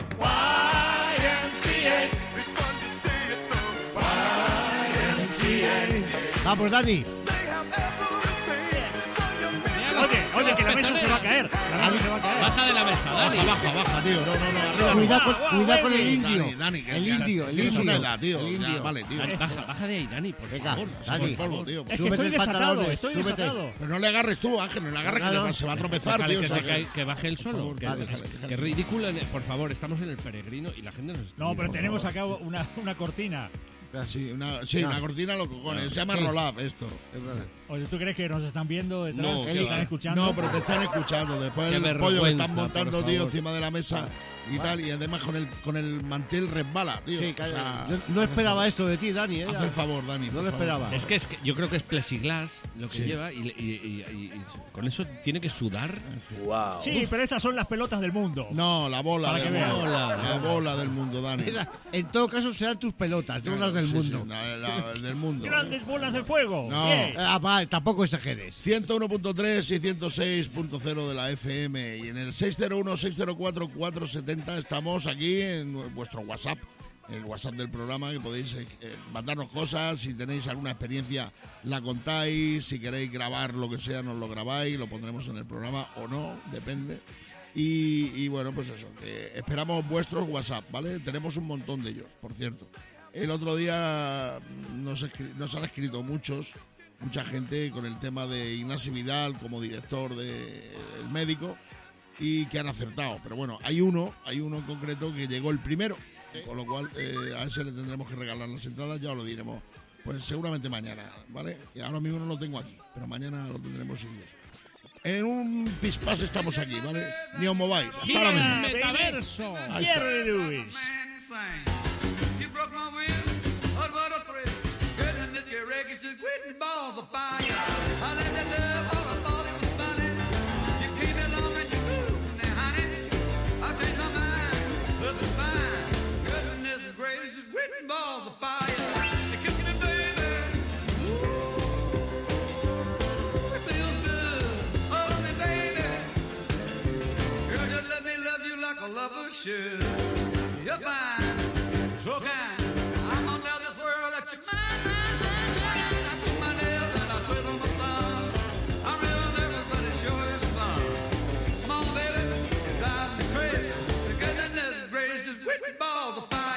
Y M C A. It's fun to stay at the Y M C A. Vamos, Dani. They have everything for your men. Oye, oye, que la mesa se va a caer. La mesa se va a caer. Baja de la mesa, Dani. Baja, baja, baja, tío. No, no, no, arriba. no. Cuidado con, guau, cuidado con baby. el indio. Dani, Dani, que el ya- indio, el tienes una indio. edad, tío. El Ya, indio. vale, tío. Dani, baja, baja de ahí, Dani, por Venga, favor. Dani. Por polvo, tío. Es que Súbete estoy el desatado, pantalones, estoy súbete. desatado. Pero no le agarres tú, Ángel, no le agarres que No, le no. va- se va a tropezar, Déjale tío. que, o sea, se cae- que baje él solo. favor, que, dale, es- déjale, que déjale. es ridículo. en- Por favor, estamos en el peregrino y la gente nos está No, pero por tenemos favor. acá una, una cortina. Sí, una, sí, una cortina, lo cojones. Se llama Sí. roll-up esto. Es verdad. Oye, ¿tú crees que nos están viendo detrás? No, ¿Que que están va. escuchando? No, pero te están escuchando. Después Qué el pollo que vergüenza, están montando, por tío, favor. encima de la mesa y tal. Y además con el, con el mantel resbala, tío. Sí, O sea, yo no esperaba esto de ti, Dani. ¿eh? Haz el favor, Dani. No por lo favor. esperaba. Es que, es que yo creo que es plexiglas lo que Sí. lleva y, y- y- y- y con eso tiene que sudar. Sí, pero estas son las pelotas del mundo. No, la bola Para del que mundo. vean. La bola del mundo, Dani. Mira, en todo caso serán tus pelotas, no las del Sí, mundo. sí, la- la- del mundo. Grandes bolas de fuego. No. Bien. Ah, va, tampoco exageres. ciento uno punto tres y ciento seis punto cero de la F M y en el seis cero uno, seis cero cuatro, cuatro siete cero estamos aquí en vuestro WhatsApp, el WhatsApp del programa, que podéis eh, eh, mandarnos cosas, si tenéis alguna experiencia la contáis, si queréis grabar lo que sea nos lo grabáis, lo pondremos en el programa o no, depende. Y, y bueno, pues eso, que esperamos vuestros WhatsApp, ¿vale? Tenemos un montón de ellos, por cierto. El otro día nos, escri- nos han escrito muchos, mucha gente con el tema de Ignacio Vidal como director de El Médico y que han acertado. Pero bueno, hay uno, hay uno en concreto que llegó el primero, con lo cual eh, a ese le tendremos que regalar las entradas, ya os lo diremos. Pues seguramente mañana, ¿vale? Que ahora mismo no lo tengo aquí, pero mañana lo tendremos y eso. En un pispás estamos aquí, ¿vale? Ni os mováis, hasta ahora mismo. Metaverso. Ahí está. Jerry Lewis. You broke my will, what what a thrill. Goodness, your wreckage is quitting balls of fire. I let that love, all I thought it was funny. You came along and you moved, now honey, I changed my mind, love is fine. Goodness gracious, quitting balls of fire. You're kissing me, baby. Ooh, it feels good. Hold me, baby. You just let me love you like a lover should. You're fine, so kind. I'm gonna tell this world that you're mine, mine, mine, mine. I took my nails and I twiddle my thumb. I'm real nervous, but it sure is fun. Come on, baby, you drive me crazy. The goodness gracious, whipping balls of fire.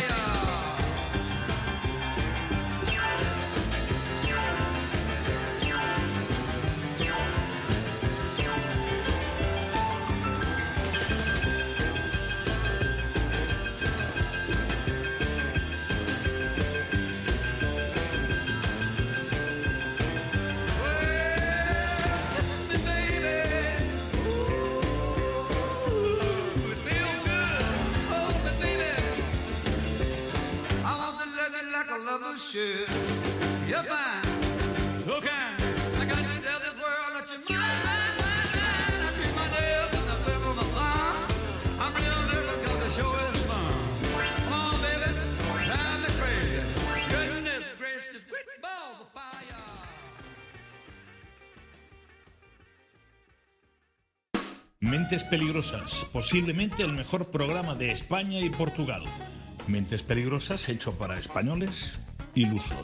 Mentes Peligrosas, posiblemente el mejor programa de España y Portugal. Mentes Peligrosas hecho para españoles ilusos.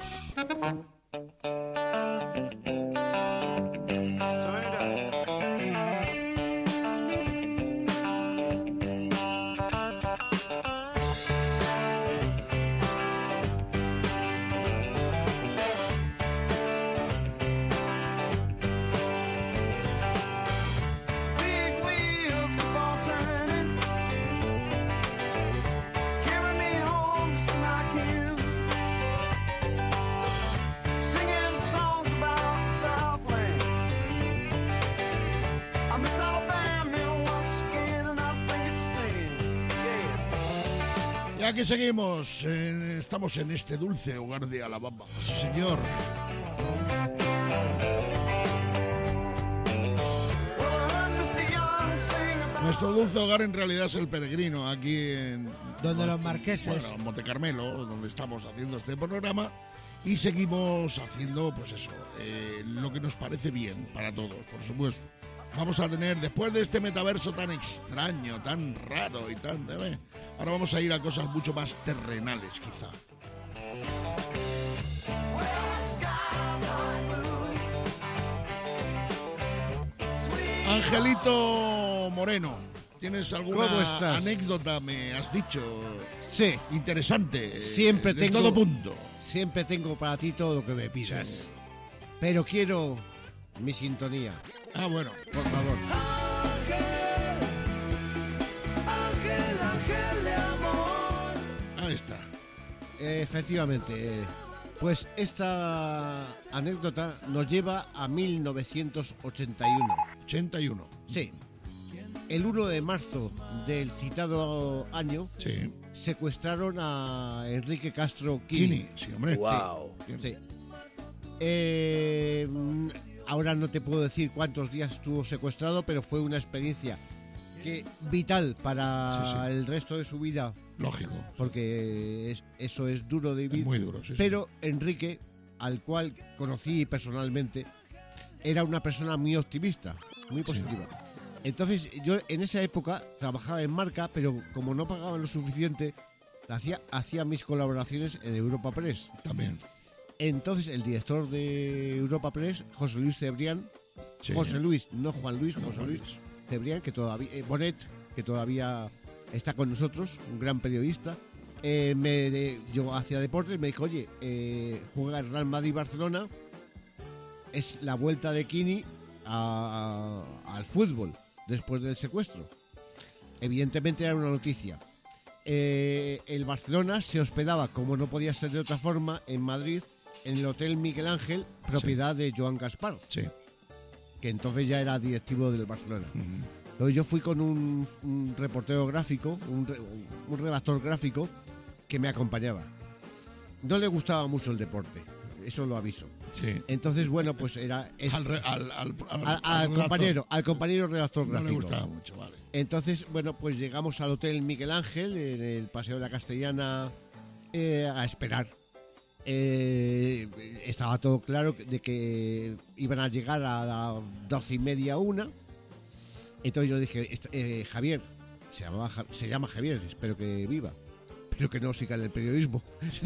Big wheels keep on turning, carry me home to Snarkin, singing songs about the Southland. I miss Alabama once again, and I think it's the same. Yes. Y aquí seguimos, eh, estamos en este dulce hogar de Alabama. Sí, señor. Well, I heard Mister Young sing about Nuestro dulce hogar en realidad es el Peregrino, aquí en... Donde los marqueses. Bueno, en Monte Carmelo, donde estamos haciendo este programa. Y seguimos haciendo, pues eso, eh, lo que nos parece bien para todos, por supuesto. Vamos a tener, después de este metaverso tan extraño, tan raro y tan... eh, ahora vamos a ir a cosas mucho más terrenales, quizá. Angelito Moreno, ¿tienes alguna ¿Cómo estás? anécdota, me has dicho? Sí, Interesante. eh, Siempre de tengo- todo punto. siempre tengo para ti todo lo que me pidas. Sí. Pero quiero mi sintonía, Ah, bueno. por favor. Ahí está. Eh, Efectivamente, eh, pues esta anécdota nos lleva a mil novecientos ochenta y uno. ochenta y uno. Sí. El uno de marzo del citado año Sí. secuestraron a Enrique Castro Quini. Kini, sí, hombre. Wow. Sí. Eh, mm, ahora no te puedo decir cuántos días estuvo secuestrado, pero fue una experiencia que vital para Sí, sí. el resto de su vida, Lógico. porque es- eso es duro de Es vivir. muy duro, sí, sí. Pero Enrique, al cual conocí personalmente, era una persona muy optimista, muy positiva. Entonces yo en esa época trabajaba en Marca, pero como no pagaban lo suficiente, hacía, hacía mis colaboraciones en Europa Press. También. Entonces el director de Europa Press, José Luis Cebrián, Sí. José Luis, no Juan Luis, No, José Juan Luis Luis. Cebrián, que todavía, eh, Bonet, que todavía está con nosotros, un gran periodista, eh, me, de- yo hacía deportes, me dijo, oye, eh, juega el Real Madrid-Barcelona, es la vuelta de Kini a- a- al fútbol después del secuestro. Evidentemente era una noticia. Eh, el Barcelona se hospedaba, como no podía ser de otra forma, en Madrid, en el Hotel Miguel Ángel, propiedad de Joan Gaspar, Sí. que entonces ya era directivo del Barcelona. Entonces yo fui con un, un reportero gráfico, un, re- un redactor gráfico que me acompañaba. No le gustaba mucho el deporte, eso lo aviso. Sí. Entonces, bueno, pues era... es- Al, re- al, al, al- al, al al redactor. compañero, al compañero redactor No gráfico. le gustaba mucho, vale. Entonces, bueno, pues llegamos al Hotel Miguel Ángel, en el Paseo de la Castellana, eh, a esperar. Eh, estaba todo claro de que iban a llegar a las doce y media, una. Entonces yo dije, "Est- eh, Javier, se, llamaba Ja- se llama Javier, espero que viva, pero que no siga en el periodismo,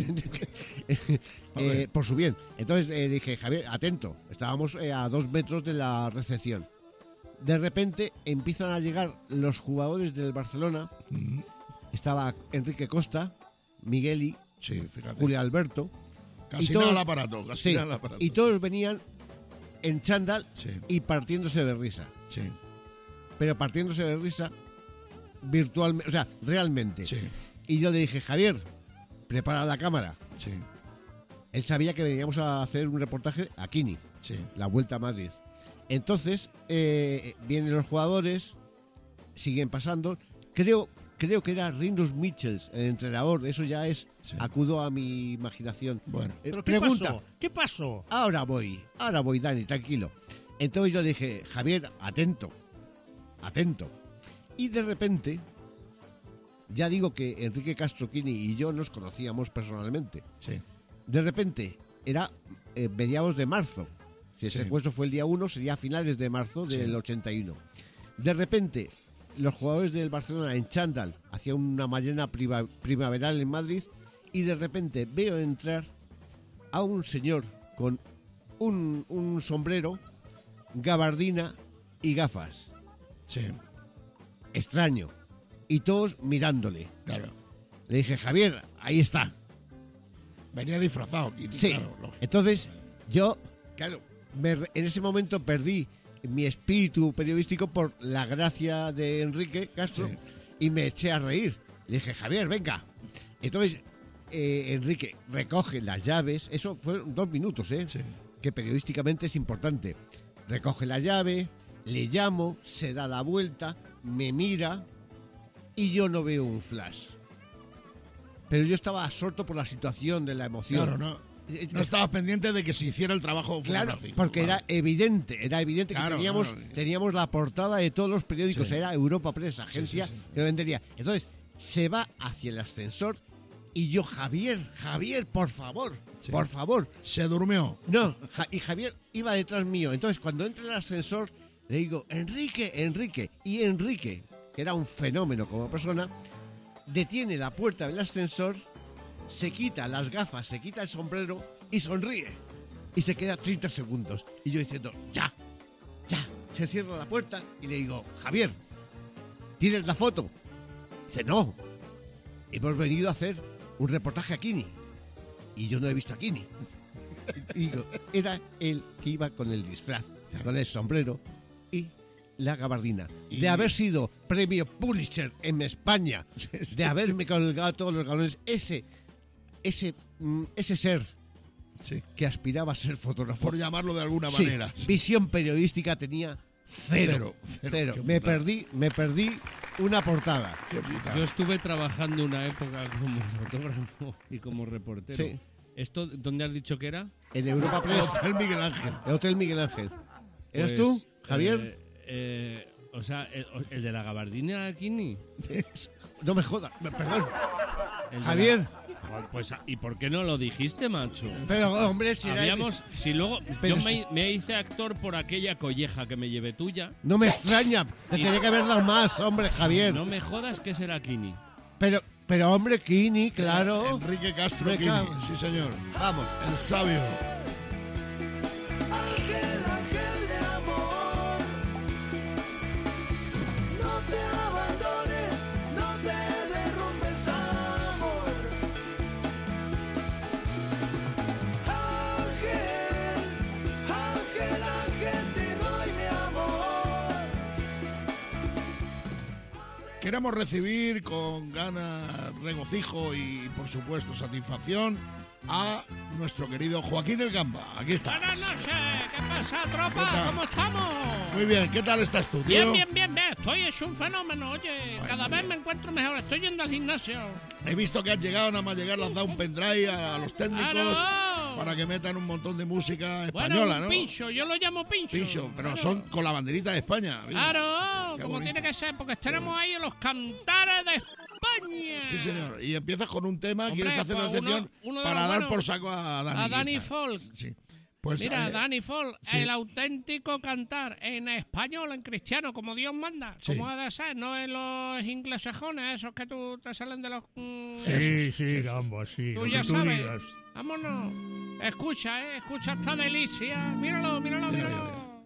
Eh, por su bien". Entonces eh, dije, Javier, atento, estábamos eh, a dos metros de la recepción. De repente empiezan a llegar los jugadores del Barcelona. Estaba Enrique Costa, Migueli, Sí, fíjate. Julio Alberto. Casi y todos- nada al aparato, casi Sí, nada al aparato. y todos venían en chándal Sí, y partiéndose de risa. sí, Pero partiéndose de risa virtualmente, o sea, realmente. sí, Y yo le dije, Javier, prepara la cámara. sí, Él sabía que veníamos a hacer un reportaje a Kini, sí. la Vuelta a Madrid. Entonces, eh, vienen los jugadores, siguen pasando. Creo, creo que era Rinus Michels, el entrenador. Eso ya es, Sí. acudo a mi imaginación. Bueno, Eh, ¿Pero qué pregunta. pasó? ¿Qué pasó? Ahora voy, ahora voy, Dani, tranquilo. Entonces yo dije, Javier, atento, atento. Y de repente, ya digo que Enrique Castro Quini y yo nos conocíamos personalmente. sí, De repente, era eh, mediados de marzo. Si el Sí. secuestro fue el día uno, sería a finales de marzo Sí. del ochenta y uno. De repente, los jugadores del Barcelona en chándal hacían una mañana priva- primaveral en Madrid y de repente veo entrar a un señor con un, un sombrero, gabardina y gafas. Sí, Extraño. Y todos mirándole. claro. Le dije, Javier, ahí está. Venía disfrazado. Kini, Sí. claro, lógico. Entonces, yo, claro, me re- en ese momento perdí mi espíritu periodístico por la gracia de Enrique Castro Sí. y me eché a reír. Le dije, Javier, venga. Entonces, eh, Enrique recoge las llaves. Eso fueron dos minutos, ¿eh? Sí. Que periodísticamente es importante. Recoge la llave, le llamo, se da la vuelta, me mira y yo no veo un flash. Pero yo estaba absorto por la situación de la emoción. Claro, no, Eh, no estabas pendiente de que se hiciera el trabajo Claro, fotográfico. porque Vale. era evidente, era evidente Claro, que teníamos, claro. teníamos la portada de todos los periódicos, Sí. era Europa Press, agencia sí, sí. que lo vendería. Entonces, se va hacia el ascensor y yo, Javier, Javier, por favor, Sí. por favor. Se durmió. No, Ja- y Javier iba detrás mío. Entonces, cuando entra en el ascensor, le digo, Enrique, Enrique. Y Enrique, que era un fenómeno como persona, detiene la puerta del ascensor, se quita las gafas, se quita el sombrero y sonríe. Y se queda treinta segundos. Y yo diciendo, ya, ya. Se cierra la puerta y le digo, Javier, ¿tienes la foto? Dice, no. Hemos venido a hacer un reportaje a Kini. Y yo no he visto a Kini. Y digo, era él que iba con el disfraz, con el sombrero y la gabardina. Y- De haber sido premio Pulitzer en España, de haberme colgado todos los galones, ese, ese, mm, ese ser Sí. que aspiraba a ser fotógrafo. Por llamarlo de alguna Sí, manera. visión periodística tenía cero. Cero, cero. Cero. Qué Me putada. perdí, me perdí una portada. Qué putada. Yo estuve trabajando una época como fotógrafo y como reportero. Sí. ¿Esto dónde has dicho que era? En Europa Press, Hotel Miguel Ángel. el Hotel Miguel Ángel. ¿Eras Pues, tú, Javier? eh, eh, o sea, el, el de la gabardina Kini. No me jodas, me- perdón. El de Javier. la- Pues, ¿y por qué no lo dijiste, macho? Pero, hombre, si era- Habíamos, si luego, Pero yo si- me, me hice actor por aquella colleja que me llevé tuya. No me extraña. Te Y- tenía que haber dado más, hombre, Javier. No me jodas que será Kini. Pero, pero, hombre, Kini, claro. Enrique Castro Me Kini. cago. Sí, señor. Vamos. El sabio. Ángel, ángel de amor, no te abandones, no te derrumbes, amor. Ángel, ángel, ángel, te doy mi amor. Queremos recibir con ganas, regocijo y, por supuesto, satisfacción a nuestro querido Joaquín el Gamba. Aquí está. Buenas noches, ¿qué pasa, ¿Qué tropa? tal? ¿Cómo estamos? Muy bien, ¿qué tal estás tú, tío? Bien, bien, bien, bien. Estoy hecho un fenómeno, oye. Cada vez me encuentro mejor. Estoy yendo al gimnasio. He visto que has llegado, nada más llegar, le has dado un pendrive a, a los técnicos ¡Claro! para que metan un montón de música Bueno, española, un ¿no? pincho, yo lo llamo pincho. Pincho, pero Claro. son con la banderita de España. ¿ves? Claro, Qué como bonito. tiene que ser, porque estaremos ahí en los cantares de España. Sí, señor. Y empiezas con un tema, Hombre, quieres hacer una pues uno- sección uno de para los dar buenos. por saco a Dani. A Dani quizá. Folk. Sí. Pues, Mira, eh, Dani Folk, sí. el auténtico cantar en español, en cristiano, como Dios manda, Sí. como ha de ser, no en los inglesajones, esos que tú te salen de los... mm, Sí, Eso, sí, sí, Gamba, sí. Tú lo ya que tú sabes. digas. Vámonos. Escucha, eh, escucha esta delicia. Míralo, míralo, Mira, míralo.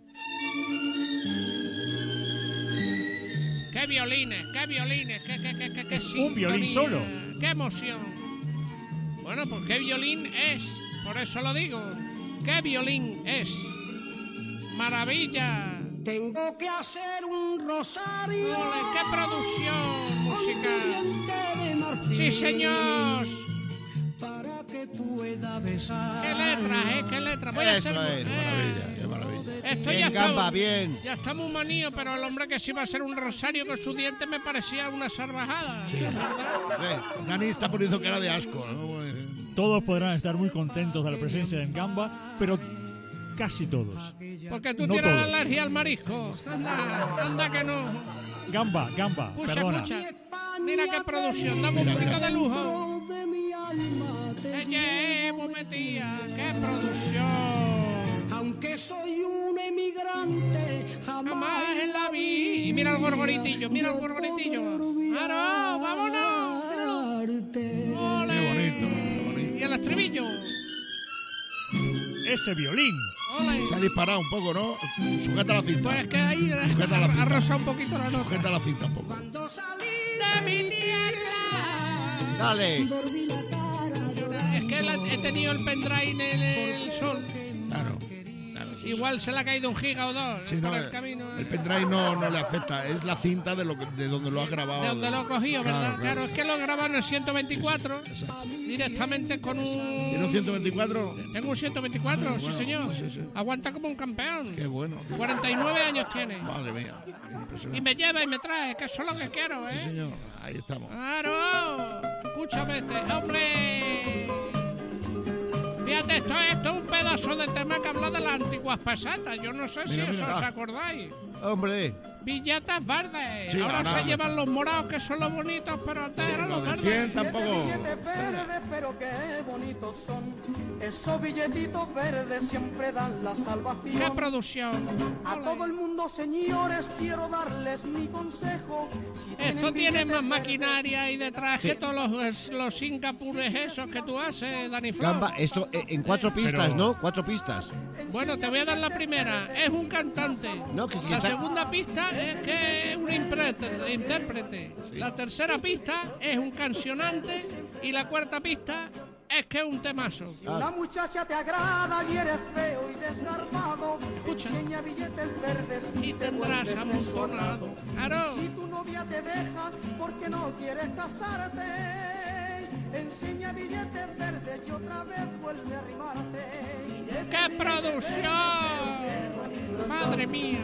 Qué violines, qué violines, qué, qué, qué, qué, qué Un violín sintonía, solo. Qué emoción. Bueno, pues qué violín es, por eso lo digo. Qué violín es. Maravilla. Tengo que hacer un rosario Ole, qué producción con musical. diente de marfil. Sí, señor. Para que pueda besar. Qué letras, eh, qué letras. Voy a Eso hacer... es, eh, Maravilla, qué maravilla. Esto Bien, ya Gamba, está, bien. ya está muy manío, pero el hombre que sí va a hacer un rosario con sus dientes me parecía una salvajada. Sí. ¿verdad? Dani está poniendo cara de asco, ¿no? Todos podrán estar muy contentos de la presencia en Gamba, pero casi todos. Porque tú No tienes todos. alergia al marisco. Anda, anda que no. Gamba, Gamba, Escucha, perdona. escucha. Mira qué producción, dame un Mira, poquito mira. de lujo. De mi alma te Te llevo metida, qué producción. Aunque soy un emigrante, jamás, Jamás en la vida. Y mira el gorgoritillo, mira el gorgoritillo. ¡Claro, vámonos! Míralo. Qué ¡Ole! bonito, qué bonito. Y el estribillo. Ese violín. ¡Ole! Se ha disparado un poco, ¿no? Sujeta la cinta. Pues que ahí Sujeta la ha, cinta. ha rozado un poquito la nota. Sujeta la cinta un poco. cuando salí ¡De mi tierra! Dale. volví la cara a llorar. Es que la- he tenido el pendrive en el, el sol. Claro. claro sí, Igual se le ha caído un giga o dos sí, por no, el eh, camino. el pendrive no, no le afecta, es la cinta de, lo que- de donde lo has grabado. De donde lo he cogido, ¿verdad? Claro, Claro, claro. es que lo he grabado en el ciento veinticuatro. Exacto. Directamente con un... ¿Tiene un ciento veinticuatro? Tengo un ciento veinticuatro, sí Bueno, señor. sí, sí. Aguanta como un campeón. Qué bueno. qué- cuarenta y nueve años tiene. Madre mía, Y impresionante. me lleva y me trae, que eso es lo que quiero, Sí, ¿eh? señor, ahí estamos. ¡Claro! Escúchame este, hombre. Fíjate, esto, esto es un pedazo de tema que habla de las antiguas pesetas. Yo no sé si Mira, eso mira. os acordáis. Hombre, Billetes verdes. Sí, ahora, ahora- se llevan los morados, que son los bonitos, pero antes eran Los los de verdes. cien tampoco. Billetes verdes, pero qué bonitos son. Esos billetitos verdes siempre dan la ¡Qué salvación. producción! A todo el mundo, señores, quiero darles mi consejo. Si Esto tienen tiene billetes más maquinaria ahí detrás Sí. que todos los, los singapures esos que tú haces, Dani Flo. Gamba, esto eh, en cuatro pistas, Pero- ¿no? Cuatro pistas. Bueno, te voy a dar la primera. Es un cantante. No, que sí que La está- segunda pista es que es un imprete- intérprete. La tercera pista es un cancionante. Y la cuarta pista es que es un temazo. Si una muchacha te agrada y eres feo y desgarbado, Escucha. enseña billetes verdes Y te tendrás vuelves amontonado. Claro. Si tu novia te deja porque no quieres casarte, enseña billetes verdes y otra vez vuelve a arrimarte. ¡Qué producción! ¡Madre mía!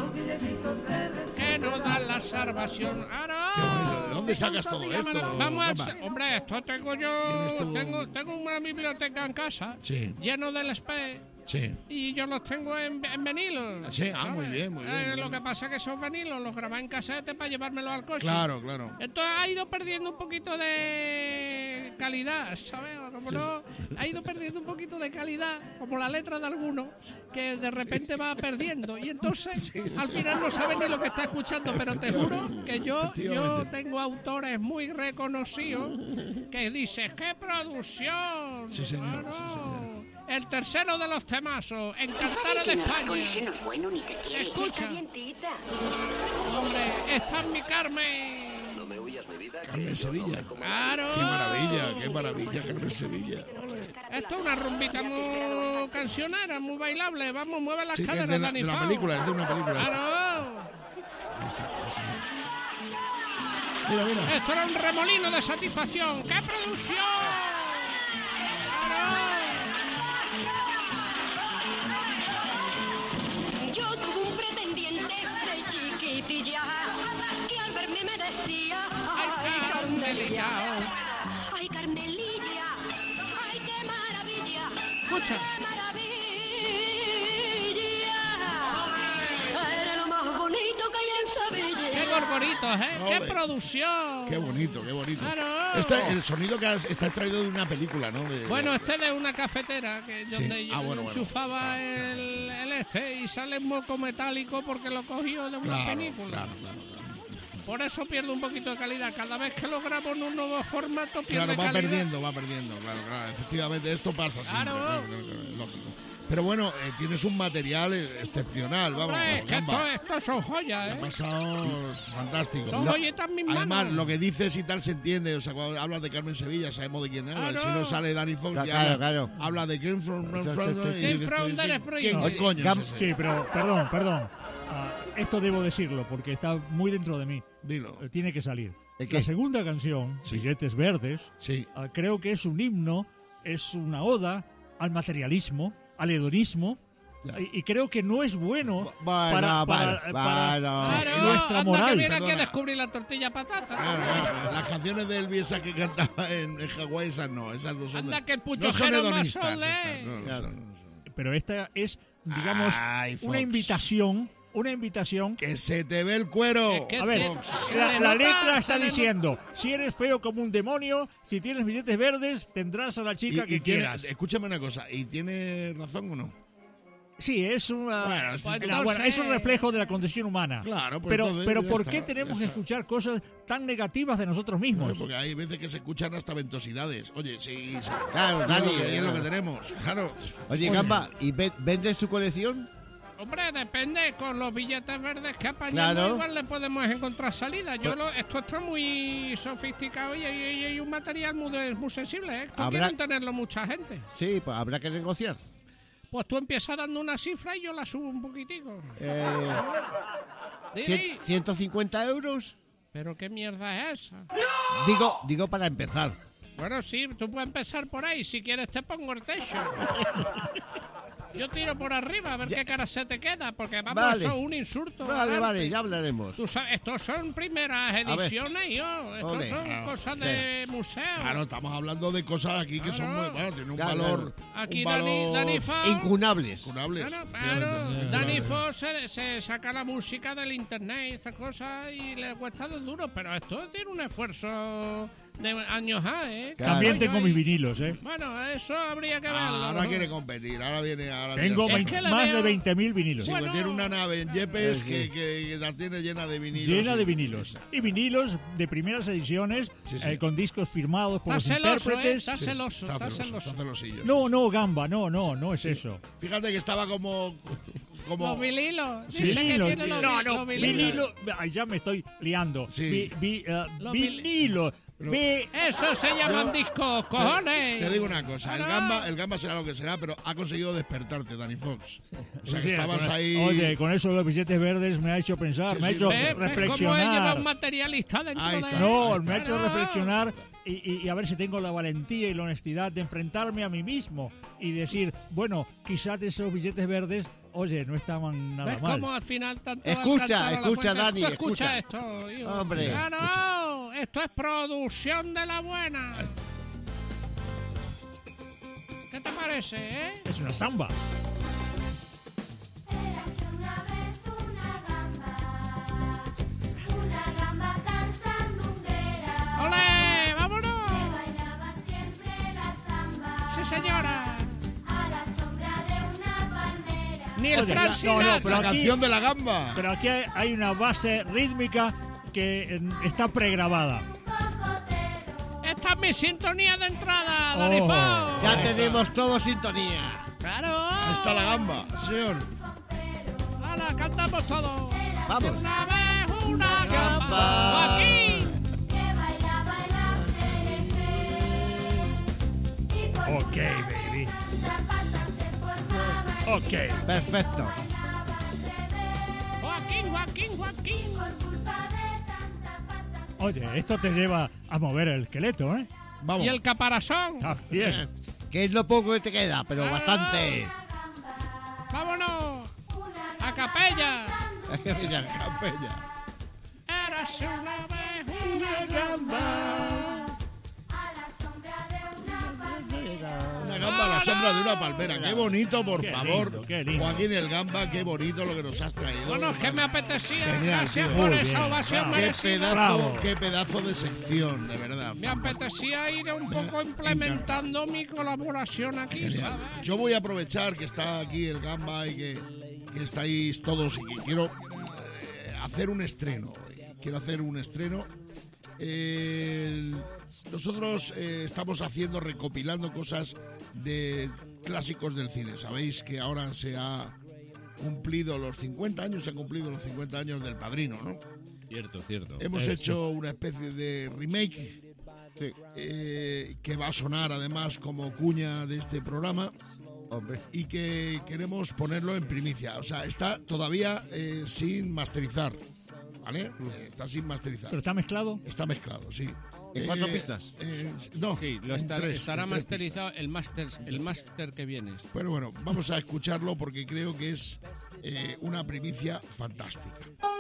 Que nos dan la salvación. ¡Claro! Qué bonito. ¿De dónde sacas todo esto? Vamos a... Gamba? Hombre, esto tengo yo... ¿Tienes tú? Tengo, tengo una biblioteca en casa. Sí. Lleno de L P. Sí. Y yo los tengo en, en vinilos. Ah, sí, ah, ¿sabes? muy bien, muy bien, Eh, muy lo bien. que pasa es que esos vinilos los grabé en casete para llevármelos al coche. Claro, claro. Entonces ha ido perdiendo un poquito de calidad, ¿sabes? Como Sí, no, ha ido perdiendo un poquito de calidad, como la letra de algunos, que de repente va perdiendo. Y entonces Sí, al sí. final no sabe ni lo que está escuchando, pero te juro que yo, yo Efectivamente. tengo autores muy reconocidos que dicen, ¡qué producción! Sí, señor, Claro. sí, señor. El tercero de los temazos, Encantar de Que no, España. con ese no es bueno ni que quiere. Ya Escucha. está bien, tita. Hombre, está en mi Carmen. No me huyas, mi vida. Carmen Sevilla. Claro. Qué maravilla, qué maravilla, Carmen Sevilla. Ole. Esto es una rumbita muy cancionera, muy bailable. Vamos, mueve las Sí, que es caderas, de la, Dani de la Fao. película, es de una película. esta. Claro. Ahí está, sí, señor. Mira, mira. Esto era un remolino de satisfacción. ¡Qué producción! Claro. Yo tuve un pretendiente de chiquitilla que al verme me decía: Ay, Carmelilla. Ay, Carmelilla, ay, qué maravilla, Escucha. qué maravilla. Era lo más bonito que hay en Sevilla. ¡Qué gorgoritos, eh! ¡Qué Ole. producción! Qué bonito, qué bonito. Claro. Este, el sonido que has- está extraído de una película, ¿no? De- Bueno, de- este de una cafetera, que Sí. donde yo Ah, bueno, bueno. enchufaba el, el este y sale un moco metálico porque lo cogió de una Claro, película. claro, claro, claro. Por eso pierde un poquito de calidad. Cada vez que lo grabo en un nuevo formato pierde Claro, va calidad. perdiendo, va perdiendo, claro, claro. Efectivamente, esto pasa siempre, Claro. claro, claro, claro, es lógico. Pero bueno, eh, tienes un material eh, excepcional, vamos, Hombre, es que esto, Gamba. esto son Te joyas, ha ¿eh? pasado fantástico. Son Lo- joyitas mis manos. Además, lo que dices y tal se entiende. O sea, cuando hablas de Carmen Sevilla, sabemos de quién habla. Claro. Si no sale Danny Fox, Claro, ya claro, habla, claro. habla de quién from, from, Sí, from, sí, y sí. dices ¿Quién tú, from sí, del ¿quién Spring? coño Gam- es ese? Sí, pero perdón, perdón. Ah, esto debo decirlo porque está muy dentro de mí. Dilo. Eh, Tiene que salir. ¿El qué? La segunda canción, Sí. Billetes Verdes, Sí. ah, creo que es un himno, es una oda al materialismo, al hedonismo. Ya. Y, y creo que no es bueno Bueno, para, para- bueno, para bueno. Claro, nuestra anda moral. que viene aquí a Perdona. descubrir la tortilla patata. Claro, claro. Las canciones de Elvis esas que cantaba en, en Hawái, esas no. Esas no son. Anda de- que el no son puchojero más hedonistas. sole. Estas, no, no Claro. son, no son. Pero esta es, digamos, Ay, Fox. una invitación, una invitación. Que se te ve el cuero. Es que A ver, se- se la, le la nota- letra se está le diciendo, si eres feo como un demonio, si tienes billetes verdes, tendrás a la chica Y- que y tiene- quieras. escúchame una cosa. ¿Y tiene razón o no? Sí, es una, Bueno, es- una- entonces- bueno, es un reflejo de la condición humana. Claro, pues pero entonces pero ya ¿por está, qué ya tenemos que está. escuchar cosas tan negativas de nosotros mismos? Porque hay veces que se escuchan hasta ventosidades. Oye, sí, sí. Claro, Es Dani, lo que- es lo eh. que tenemos, claro. Oye, Gamba, ¿y ve- vendes tu colección? Hombre, depende, con los billetes verdes que apañamos Claro. igual le podemos encontrar salida. Yo lo, esto está muy sofisticado y hay, hay un material muy, de- muy sensible, ¿eh? Esto Habrá- quieren tenerlo mucha gente. Sí, pues habrá que negociar. Pues tú empiezas dando una cifra y yo la subo un poquitico. Eh, Di, cien- di. ¿ciento cincuenta euros? ¿Pero qué mierda es esa? Digo, digo para empezar. Bueno, sí, tú puedes empezar por ahí. Si quieres te pongo el techo. Yo tiro por arriba a ver qué cara se te queda, porque vamos, Vale. eso es un insulto. Vale, al vale, arte. ya hablaremos. Tú sabes, estos son primeras ver. ediciones, yo. Estos Ole. son Claro. cosas de museo. Claro, estamos hablando de cosas aquí que son muy. Bueno, tienen un Claro, valor. Aquí un Dani, valor Dani Fo, Incunables. incunables. Claro, efectivamente, claro, efectivamente. Dani Fo se, se saca la música del internet y estas cosas y le cuesta de duro, pero esto tiene un esfuerzo de años A, ¿eh? Claro. También Yo tengo ahí- mis vinilos, ¿eh? Bueno, eso habría que verlo. Ah, ahora quiere competir, ahora viene. Ahora Tengo tiene- Es veinte- que le más veo- de veinte mil vinilos. Sí, Bueno. pues tiene una nave en Yepes Sí, sí. que, que la tiene llena de vinilos. Llena y- de vinilos. Y vinilos de primeras ediciones, Sí, sí. eh, con discos firmados por Está los celoso, ¿eh? intérpretes. Está Sí, celoso, está está celoso, celoso. está celosillo. No, no, Gamba, no, no, no es eso. Fíjate que estaba como. como Los vinilos. Sí, Dice que vinilos, tiene los, no, vi- no, los vinilos. vinilo, ay, ya me estoy liando. Sí. Vi- vi- eh, Los vinilo, Pero- vi- Eso se llaman Yo- discos, Te- cojones. Te, digo una cosa, el Claro. gamba, el gamba será lo que será, pero ha conseguido despertarte, Danny Fox. O sea, que Sí, estabas con- ahí. Oye, con eso de los billetes verdes me ha hecho pensar, Sí, me ha sí, hecho ¿ves? ¿Ves? ¿Ves cómo él lleva reflexionar. un materialista dentro Ahí de está. él? No, Ahí me ha está. hecho reflexionar y, y- y a ver si tengo la valentía y la honestidad de enfrentarme a mí mismo y decir, bueno, quizás esos billetes verdes, oye, no estaban nada ¿Ves mal. cómo al final tanto Escucha, has cantado la escucha, fuente? Dani, Tú escucha escucha. esto, hijo. Hombre, Claro, esto es producción de la buena. ¿Qué te parece, eh? Es una samba. Una vez una gamba, una gamba tan sandunguera, ¡Ole! ¡Vámonos! que bailaba siempre la samba, ¡Sí, señora! a la sombra de una palmera. Ni el Oye, Frank no, no, Sinatra. pero La aquí- canción de la gamba. Pero aquí hay, hay una base rítmica que eh, está pregrabada. Esta es mi sintonía de entrada, Dani Oh. Fo. Ya tenemos todo sintonía. ¡Claro! Ahí está la gamba, señor. ¡Hala, cantamos todos! Vamos. Una vez una gamba. gamba. ¡Aquí! Que bailaba el acerejé, y por Ok, baby. la pata se formaba, Ok. Perfecto. Joaquín, Joaquín, Joaquín. por culpa de tanta pata. Oye, esto te lleva a mover el esqueleto, ¿eh? Vamos. Y el caparazón. También. Que es lo poco que te queda, pero Ah. bastante. ¡Vámonos! ¡A capella! Ya. Capella. Érase una vez una gamba. A la sombra de una palmera. Una gamba a la sombra de una palmera. Qué bonito, por Qué favor. lindo, qué lindo. Joaquín el Gamba, qué bonito lo que nos has traído. Bueno, es que me apetecía. Genial, Gracias tío. por Muy esa bien, ovación bravo. Qué merecida. pedazo, Bravo. qué pedazo de sección, de verdad. Me apetecía ir un poco implementando mi colaboración aquí, Genial. ¿sabes? Yo voy a aprovechar que está aquí el Gamba y que, que estáis todos y que quiero eh, hacer un estreno. Quiero hacer un estreno. Eh, nosotros eh, estamos haciendo, recopilando cosas de clásicos del cine. Sabéis que ahora se ha cumplido los cincuenta años, se han cumplido los cincuenta años del Padrino, ¿no? Cierto, cierto. Hemos Eso. hecho una especie de remake Sí. eh, que va a sonar además como cuña de este programa Hombre. y que queremos ponerlo en primicia. O sea, está todavía eh, sin masterizar, ¿vale? Eh, está sin masterizar. ¿Pero está mezclado? Está mezclado, sí. ¿En cuatro Eh, pistas? eh, no, Sí, lo en estar- tres, estará en tres masterizado el máster el máster que viene. pistas. Pero bueno, vamos a escucharlo porque creo que es eh, una primicia fantástica.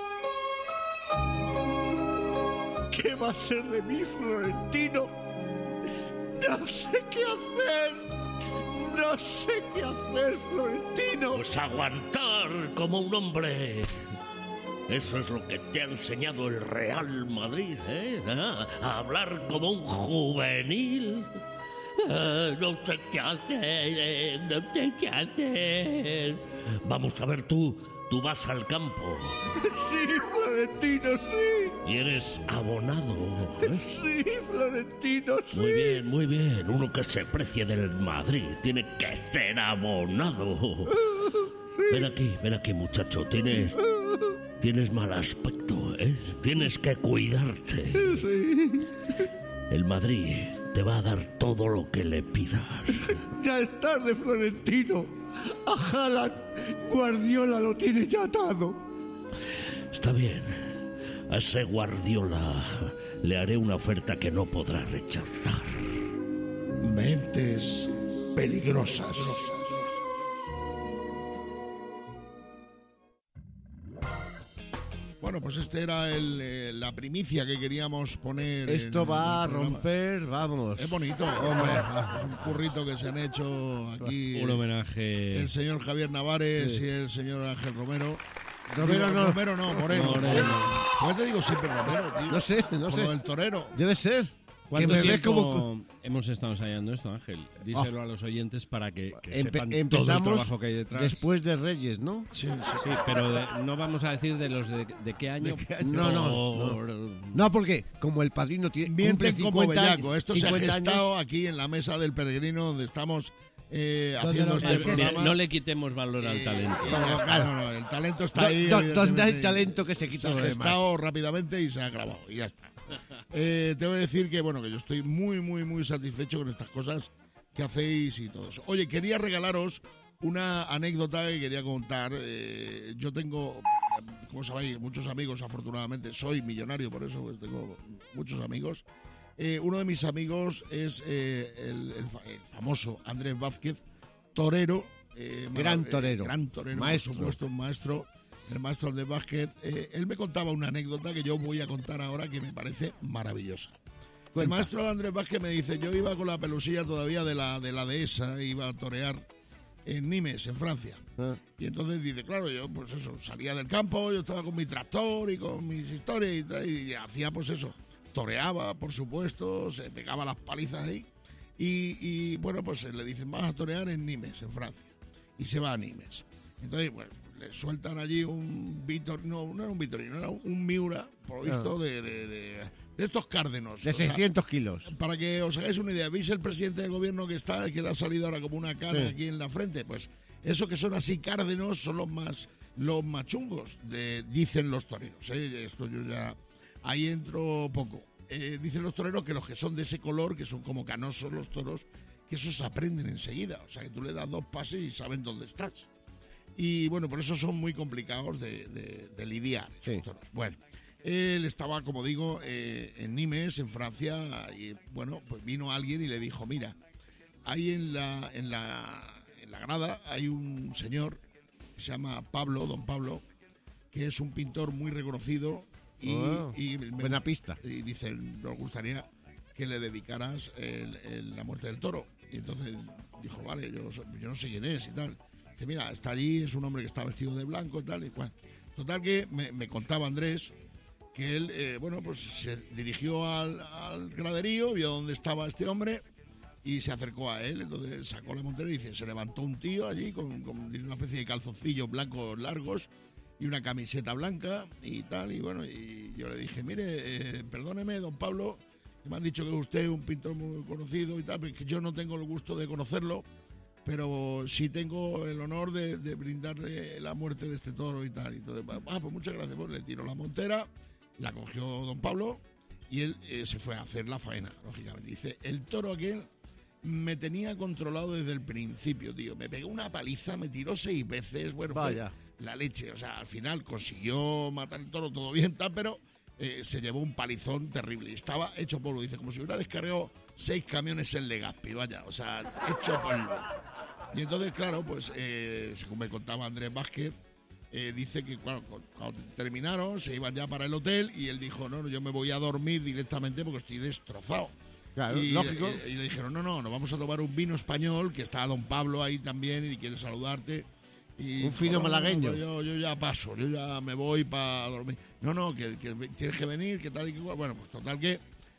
¿Qué va a ser de mí, Florentino? No sé qué hacer. No sé qué hacer, Florentino. Pues aguantar como un hombre. Eso es lo que te ha enseñado el Real Madrid, ¿eh? Ah, a hablar como un juvenil. Ah, no sé qué hacer, no sé qué hacer. Vamos a ver tú, tú vas al campo. Sí, Florentino, sí. Y eres abonado. ¿eh? Sí, Florentino, sí. Muy bien, muy bien. Uno que se precie del Madrid tiene que ser abonado. Ven aquí, ven aquí, muchacho. Tienes, tienes mal aspecto, ¿eh? Tienes que cuidarte. Sí. El Madrid te va a dar todo lo que le pidas. Ya es tarde, Florentino. A Haaland, Guardiola lo tiene ya atado. Está bien. A ese Guardiola le haré una oferta que no podrá rechazar. Mentes peligrosas. Bueno, pues este era el, eh, la primicia que queríamos poner. Esto en, va en a romper, vamos. Es bonito. Hombre. Es un currito que se han hecho aquí. Un homenaje. El señor Javier Navares Sí. y el señor Ángel Romero. Romero Digo, no. Romero no, Moreno. Moreno. ¿Por qué te digo siempre Romero, tío? No sé, no Por sé. lo del torero. Debe ser. Que ¿Cuánto me ves tiempo como... hemos estado ensayando esto, Ángel? Díselo a los oyentes para que, que Empe- sepan todo el empezamos trabajo que hay detrás. después de Reyes, ¿no? Sí, Sí, pero de- no vamos a decir de los de, de qué año. ¿De qué año? No, no, Por- No, porque como el padrino tiene cumple Mienten como cincuenta bellaco. años, Esto se ha cincuenta gestado años, aquí en la mesa del peregrino donde estamos eh, Donde haciendo los este Eh, marqueses- programa. no le quitemos valor al Eh, talento. no, claro, no, no, el talento está Do- ahí. do- evidentemente, donde hay y talento que se quita Se ha lo demás. gestado rápidamente y se ha grabado y ya está. Eh, te voy a decir que bueno que yo estoy muy muy muy satisfecho con estas cosas que hacéis y todo eso. Oye, quería regalaros una anécdota que quería contar. Eh, yo tengo, como sabéis, muchos amigos. Afortunadamente soy millonario, por eso pues, tengo muchos amigos. Eh, uno de mis amigos es eh, el, el fa- el famoso Andrés Vázquez, torero. eh, Gran marav- eh, torero. gran torero, Maestro. por supuesto, un maestro. El maestro Andrés Vázquez. Eh, él me contaba una anécdota que yo voy a contar ahora que me parece maravillosa. El Cuenta. maestro Andrés Vázquez me dice, yo iba con la pelusilla todavía de la, de la dehesa, iba a torear en Nimes, en Francia. Ah. Y entonces dice, claro, yo pues eso, salía del campo, yo estaba con mi tractor y con mis historias y, tal, y hacía pues eso, toreaba, por supuesto, se pegaba las palizas ahí. Y, y, bueno, pues le dicen, vas a torear en Nimes, en Francia. Y se va a Nimes. Entonces, bueno, le sueltan allí un Vitor, no, no era un Vitorino, era un Miura, por lo visto, Ah. de, de, de, de estos cárdenos. de O sea, seiscientos kilos. para que os hagáis una idea, ¿veis el presidente del gobierno que está, que le ha salido ahora como una cara Sí. aquí en la frente? Pues esos que son así cárdenos son los más los más chungos, de, dicen los toreros. ¿eh? Esto yo ya ahí entro poco. Eh, dicen los toreros que los que son de ese color, que son como canosos los toros, que esos aprenden enseguida. O sea, que tú le das dos pases y saben dónde estás. Y bueno, por eso son muy complicados de, de- de lidiar esos Sí. toros. Bueno, él estaba, como digo, eh, en Nimes, en Francia, y bueno, pues vino alguien y le dijo, mira, ahí en la, en la, en la grada hay un señor que se llama Pablo, don Pablo, que es un pintor muy reconocido y, Ah, y me buena gust- pista. Y dice, nos gustaría que le dedicaras el- el- la muerte del toro. Y entonces dijo, vale, yo, yo no sé quién es y tal. Dice, mira, está allí, es un hombre que está vestido de blanco y tal y cual. Total que me, me contaba Andrés que él, eh, bueno, pues se dirigió al, al graderío, vio dónde estaba este hombre y se acercó a él. Entonces sacó la montera y dice, se levantó un tío allí con, con una especie de calzoncillos blancos largos y una camiseta blanca y tal. Y bueno, y yo le dije, mire, eh, perdóneme, don Pablo, que me han dicho que usted es un pintor muy conocido y tal, pero que yo no tengo el gusto de conocerlo, pero sí tengo el honor de, de brindarle la muerte de este toro y tal. Y entonces, ah, pues muchas gracias. Pues le tiró la montera, la cogió don Pablo y él eh, se fue a hacer la faena, lógicamente. Dice, el toro aquel me tenía controlado desde el principio, tío. Me pegó una paliza, me tiró seis veces. Bueno, fue Vaya. la leche. O sea, al final consiguió matar el toro todo bien, tal, pero eh, se llevó un palizón terrible. Y estaba hecho polvo. Dice, como si hubiera descargado seis camiones en Legazpi, vaya. O sea, hecho polvo. Y entonces, claro, pues, eh, según me contaba Andrés Vázquez, eh, dice que claro, cuando terminaron, se iban ya para el hotel y él dijo, no, no, yo me voy a dormir directamente porque estoy destrozado. Claro, y, lógico. y- y le dijeron, no, no, nos vamos a tomar un vino español, que está don Pablo ahí también y quiere saludarte. Y Un fino dijo, no, no, malagueño. no, yo, yo ya paso, yo ya me voy para dormir. No, no, que, que tienes que venir, que tal y que cual. Bueno, pues total que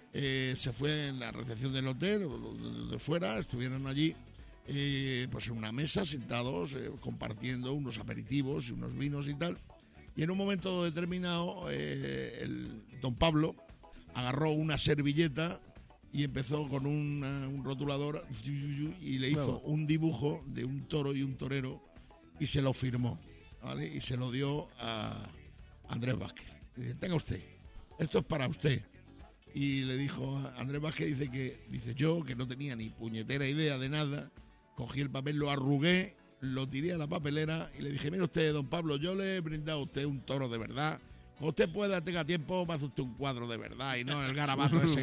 eh, se fue en la recepción del hotel, de, de fuera, estuvieron allí, eh, pues en una mesa, sentados, eh, compartiendo unos aperitivos y unos vinos y tal. Y en un momento determinado, eh, el don Pablo agarró una servilleta y empezó con un, un rotulador y le hizo un dibujo de un toro y un torero y se lo firmó, ¿vale? Y se lo dio a Andrés Vázquez. Dice, tenga usted, esto es para usted. Y le dijo a Andrés Vázquez, dice que dice yo, que no tenía ni puñetera idea de nada, cogí el papel, lo arrugué, lo tiré a la papelera y le dije, mire usted, don Pablo, yo le he brindado a usted un toro de verdad. Cuando usted pueda, tenga tiempo, me hace usted un cuadro de verdad y no el garabato ese.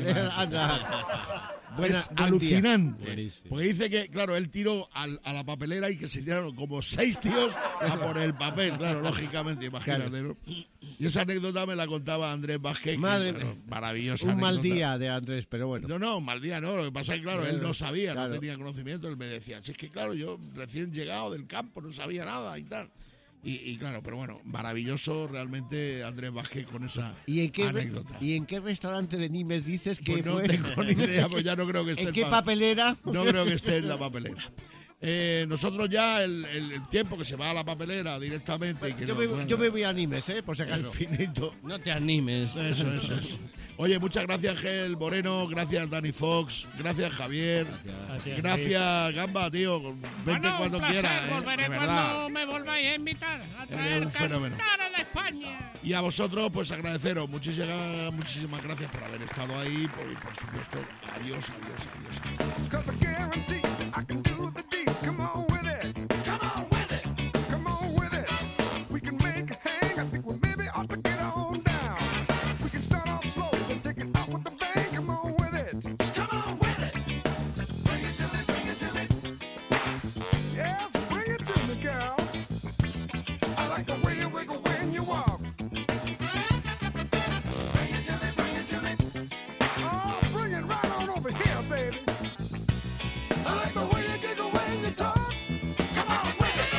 Buena, es alucinante. Buenísimo. Porque dice que, claro, él tiró al, a la papelera y que se tiraron como seis tíos a por el papel, claro, lógicamente, imagínate, ¿no? Y esa anécdota me la contaba Andrés Vázquez, Madre que, bueno, mía. maravillosa Un anécdota. mal día de Andrés, pero bueno. No, no, mal día no. Lo que pasa es que, claro, él no sabía, Claro. no tenía conocimiento. Él me decía, si es que, claro, yo recién llegado del campo, no sabía nada y tal. Y, y claro, pero bueno, maravilloso realmente Andrés Vázquez con esa ¿Y en, qué, anécdota. ¿Y en qué restaurante de Nimes dices que Pues no fue? tengo ni idea, pues ya no creo que esté ¿En en qué pa- papelera? No creo que esté en la papelera. Eh, nosotros ya el, el- el tiempo que se va a la papelera directamente y que Yo no- me, bueno, yo me voy a Nimes, ¿eh? Por si el acaso. finito. No te animes. Eso, eso es. Oye, muchas gracias, Gel Moreno, gracias, Dani Fox, gracias, Javier, Gracias, gracias, Gamba, tío, vente Bueno, cuando un placer, quieras, ¿eh? volveré De cuando verdad. me volváis a invitar a traer un fenómeno. cantares de España. Y a vosotros, pues agradeceros, muchísimas, muchísimas gracias por haber estado ahí, por, y por supuesto, adiós, adiós, adiós. Cause I guarantee I can do the deed. Come on with it. Come on with it. Come on with it. We can make it hang. I think we maybe ought to get on down. We can start off slow and take it out with the bang. Come on with it. Come on with it. Bring it to me, bring it to me. Yes, bring it to me, girl. I like the way you wiggle when you walk. Bring it to me, bring it to me. Oh, bring it right on over here, baby. I like the way you giggle when you talk. Come on with it.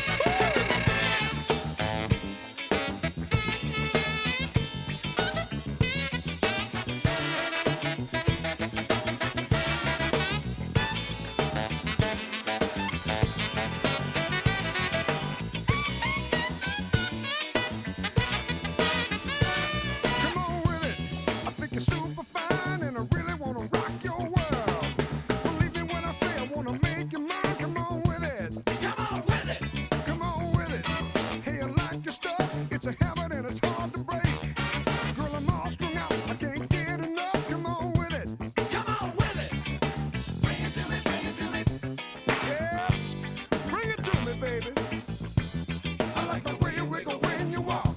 Come on with it. I think you're super fine and I really wanna rock your world. Believe me when I say I wanna make you mine. Come on with it. Come on with it. Come on with it. Hey, I like your stuff. It's a habit and it's hard to break. Girl, I'm all strung out. I can't get enough. Come on with it. Come on with it. Bring it to me, bring it to me. Yes, bring it to me, baby. I like the way you wiggle when you walk.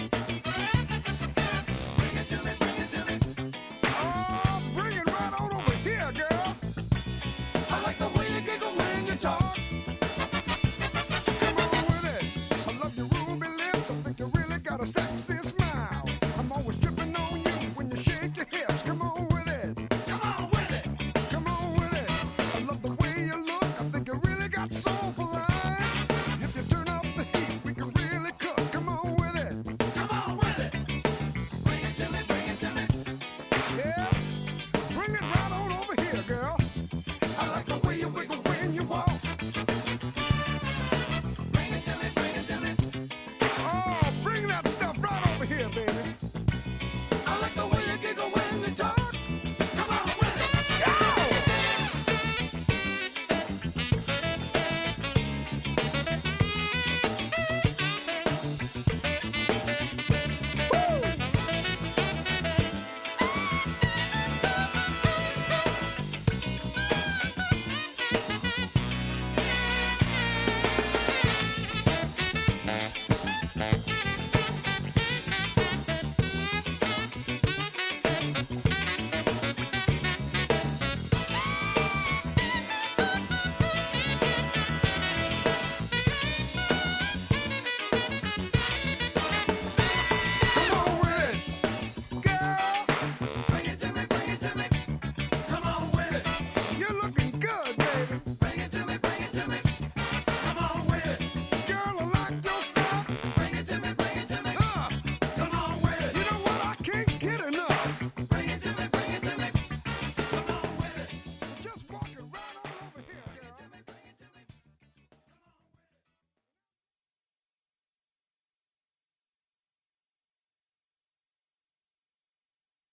Bring it to me, bring it to me. Oh, bring it right on over here, girl. I like the way you giggle when you talk. Come on with it. I love your ruby lips. I think you really got a sexy smile. I'm always tripping on you when you shake your hips. Come on with it. Come on with it. Come on with it. I love the way you look. I think you really got soulful eyes. If you turn up the heat, we can really cook. Come on with it. Come on with it. Bring it to me, bring it to me. Yes, bring it right on over here, girl. I like the way you wiggle when you walk. Bring it to me, bring it to me. Oh, bring that stuff right over here, baby. I like the way you giggle when you talk. Come on with it. Yo! Come on with it, girl. Bring it to me, bring it to me. Come on with it. You're looking good, baby. Bring it to me, bring it to me. Come on with it. Girl, I like your stuff. Bring it to me, bring it to me. Uh, come on with it. You know what? I can't get enough. Bring it to me,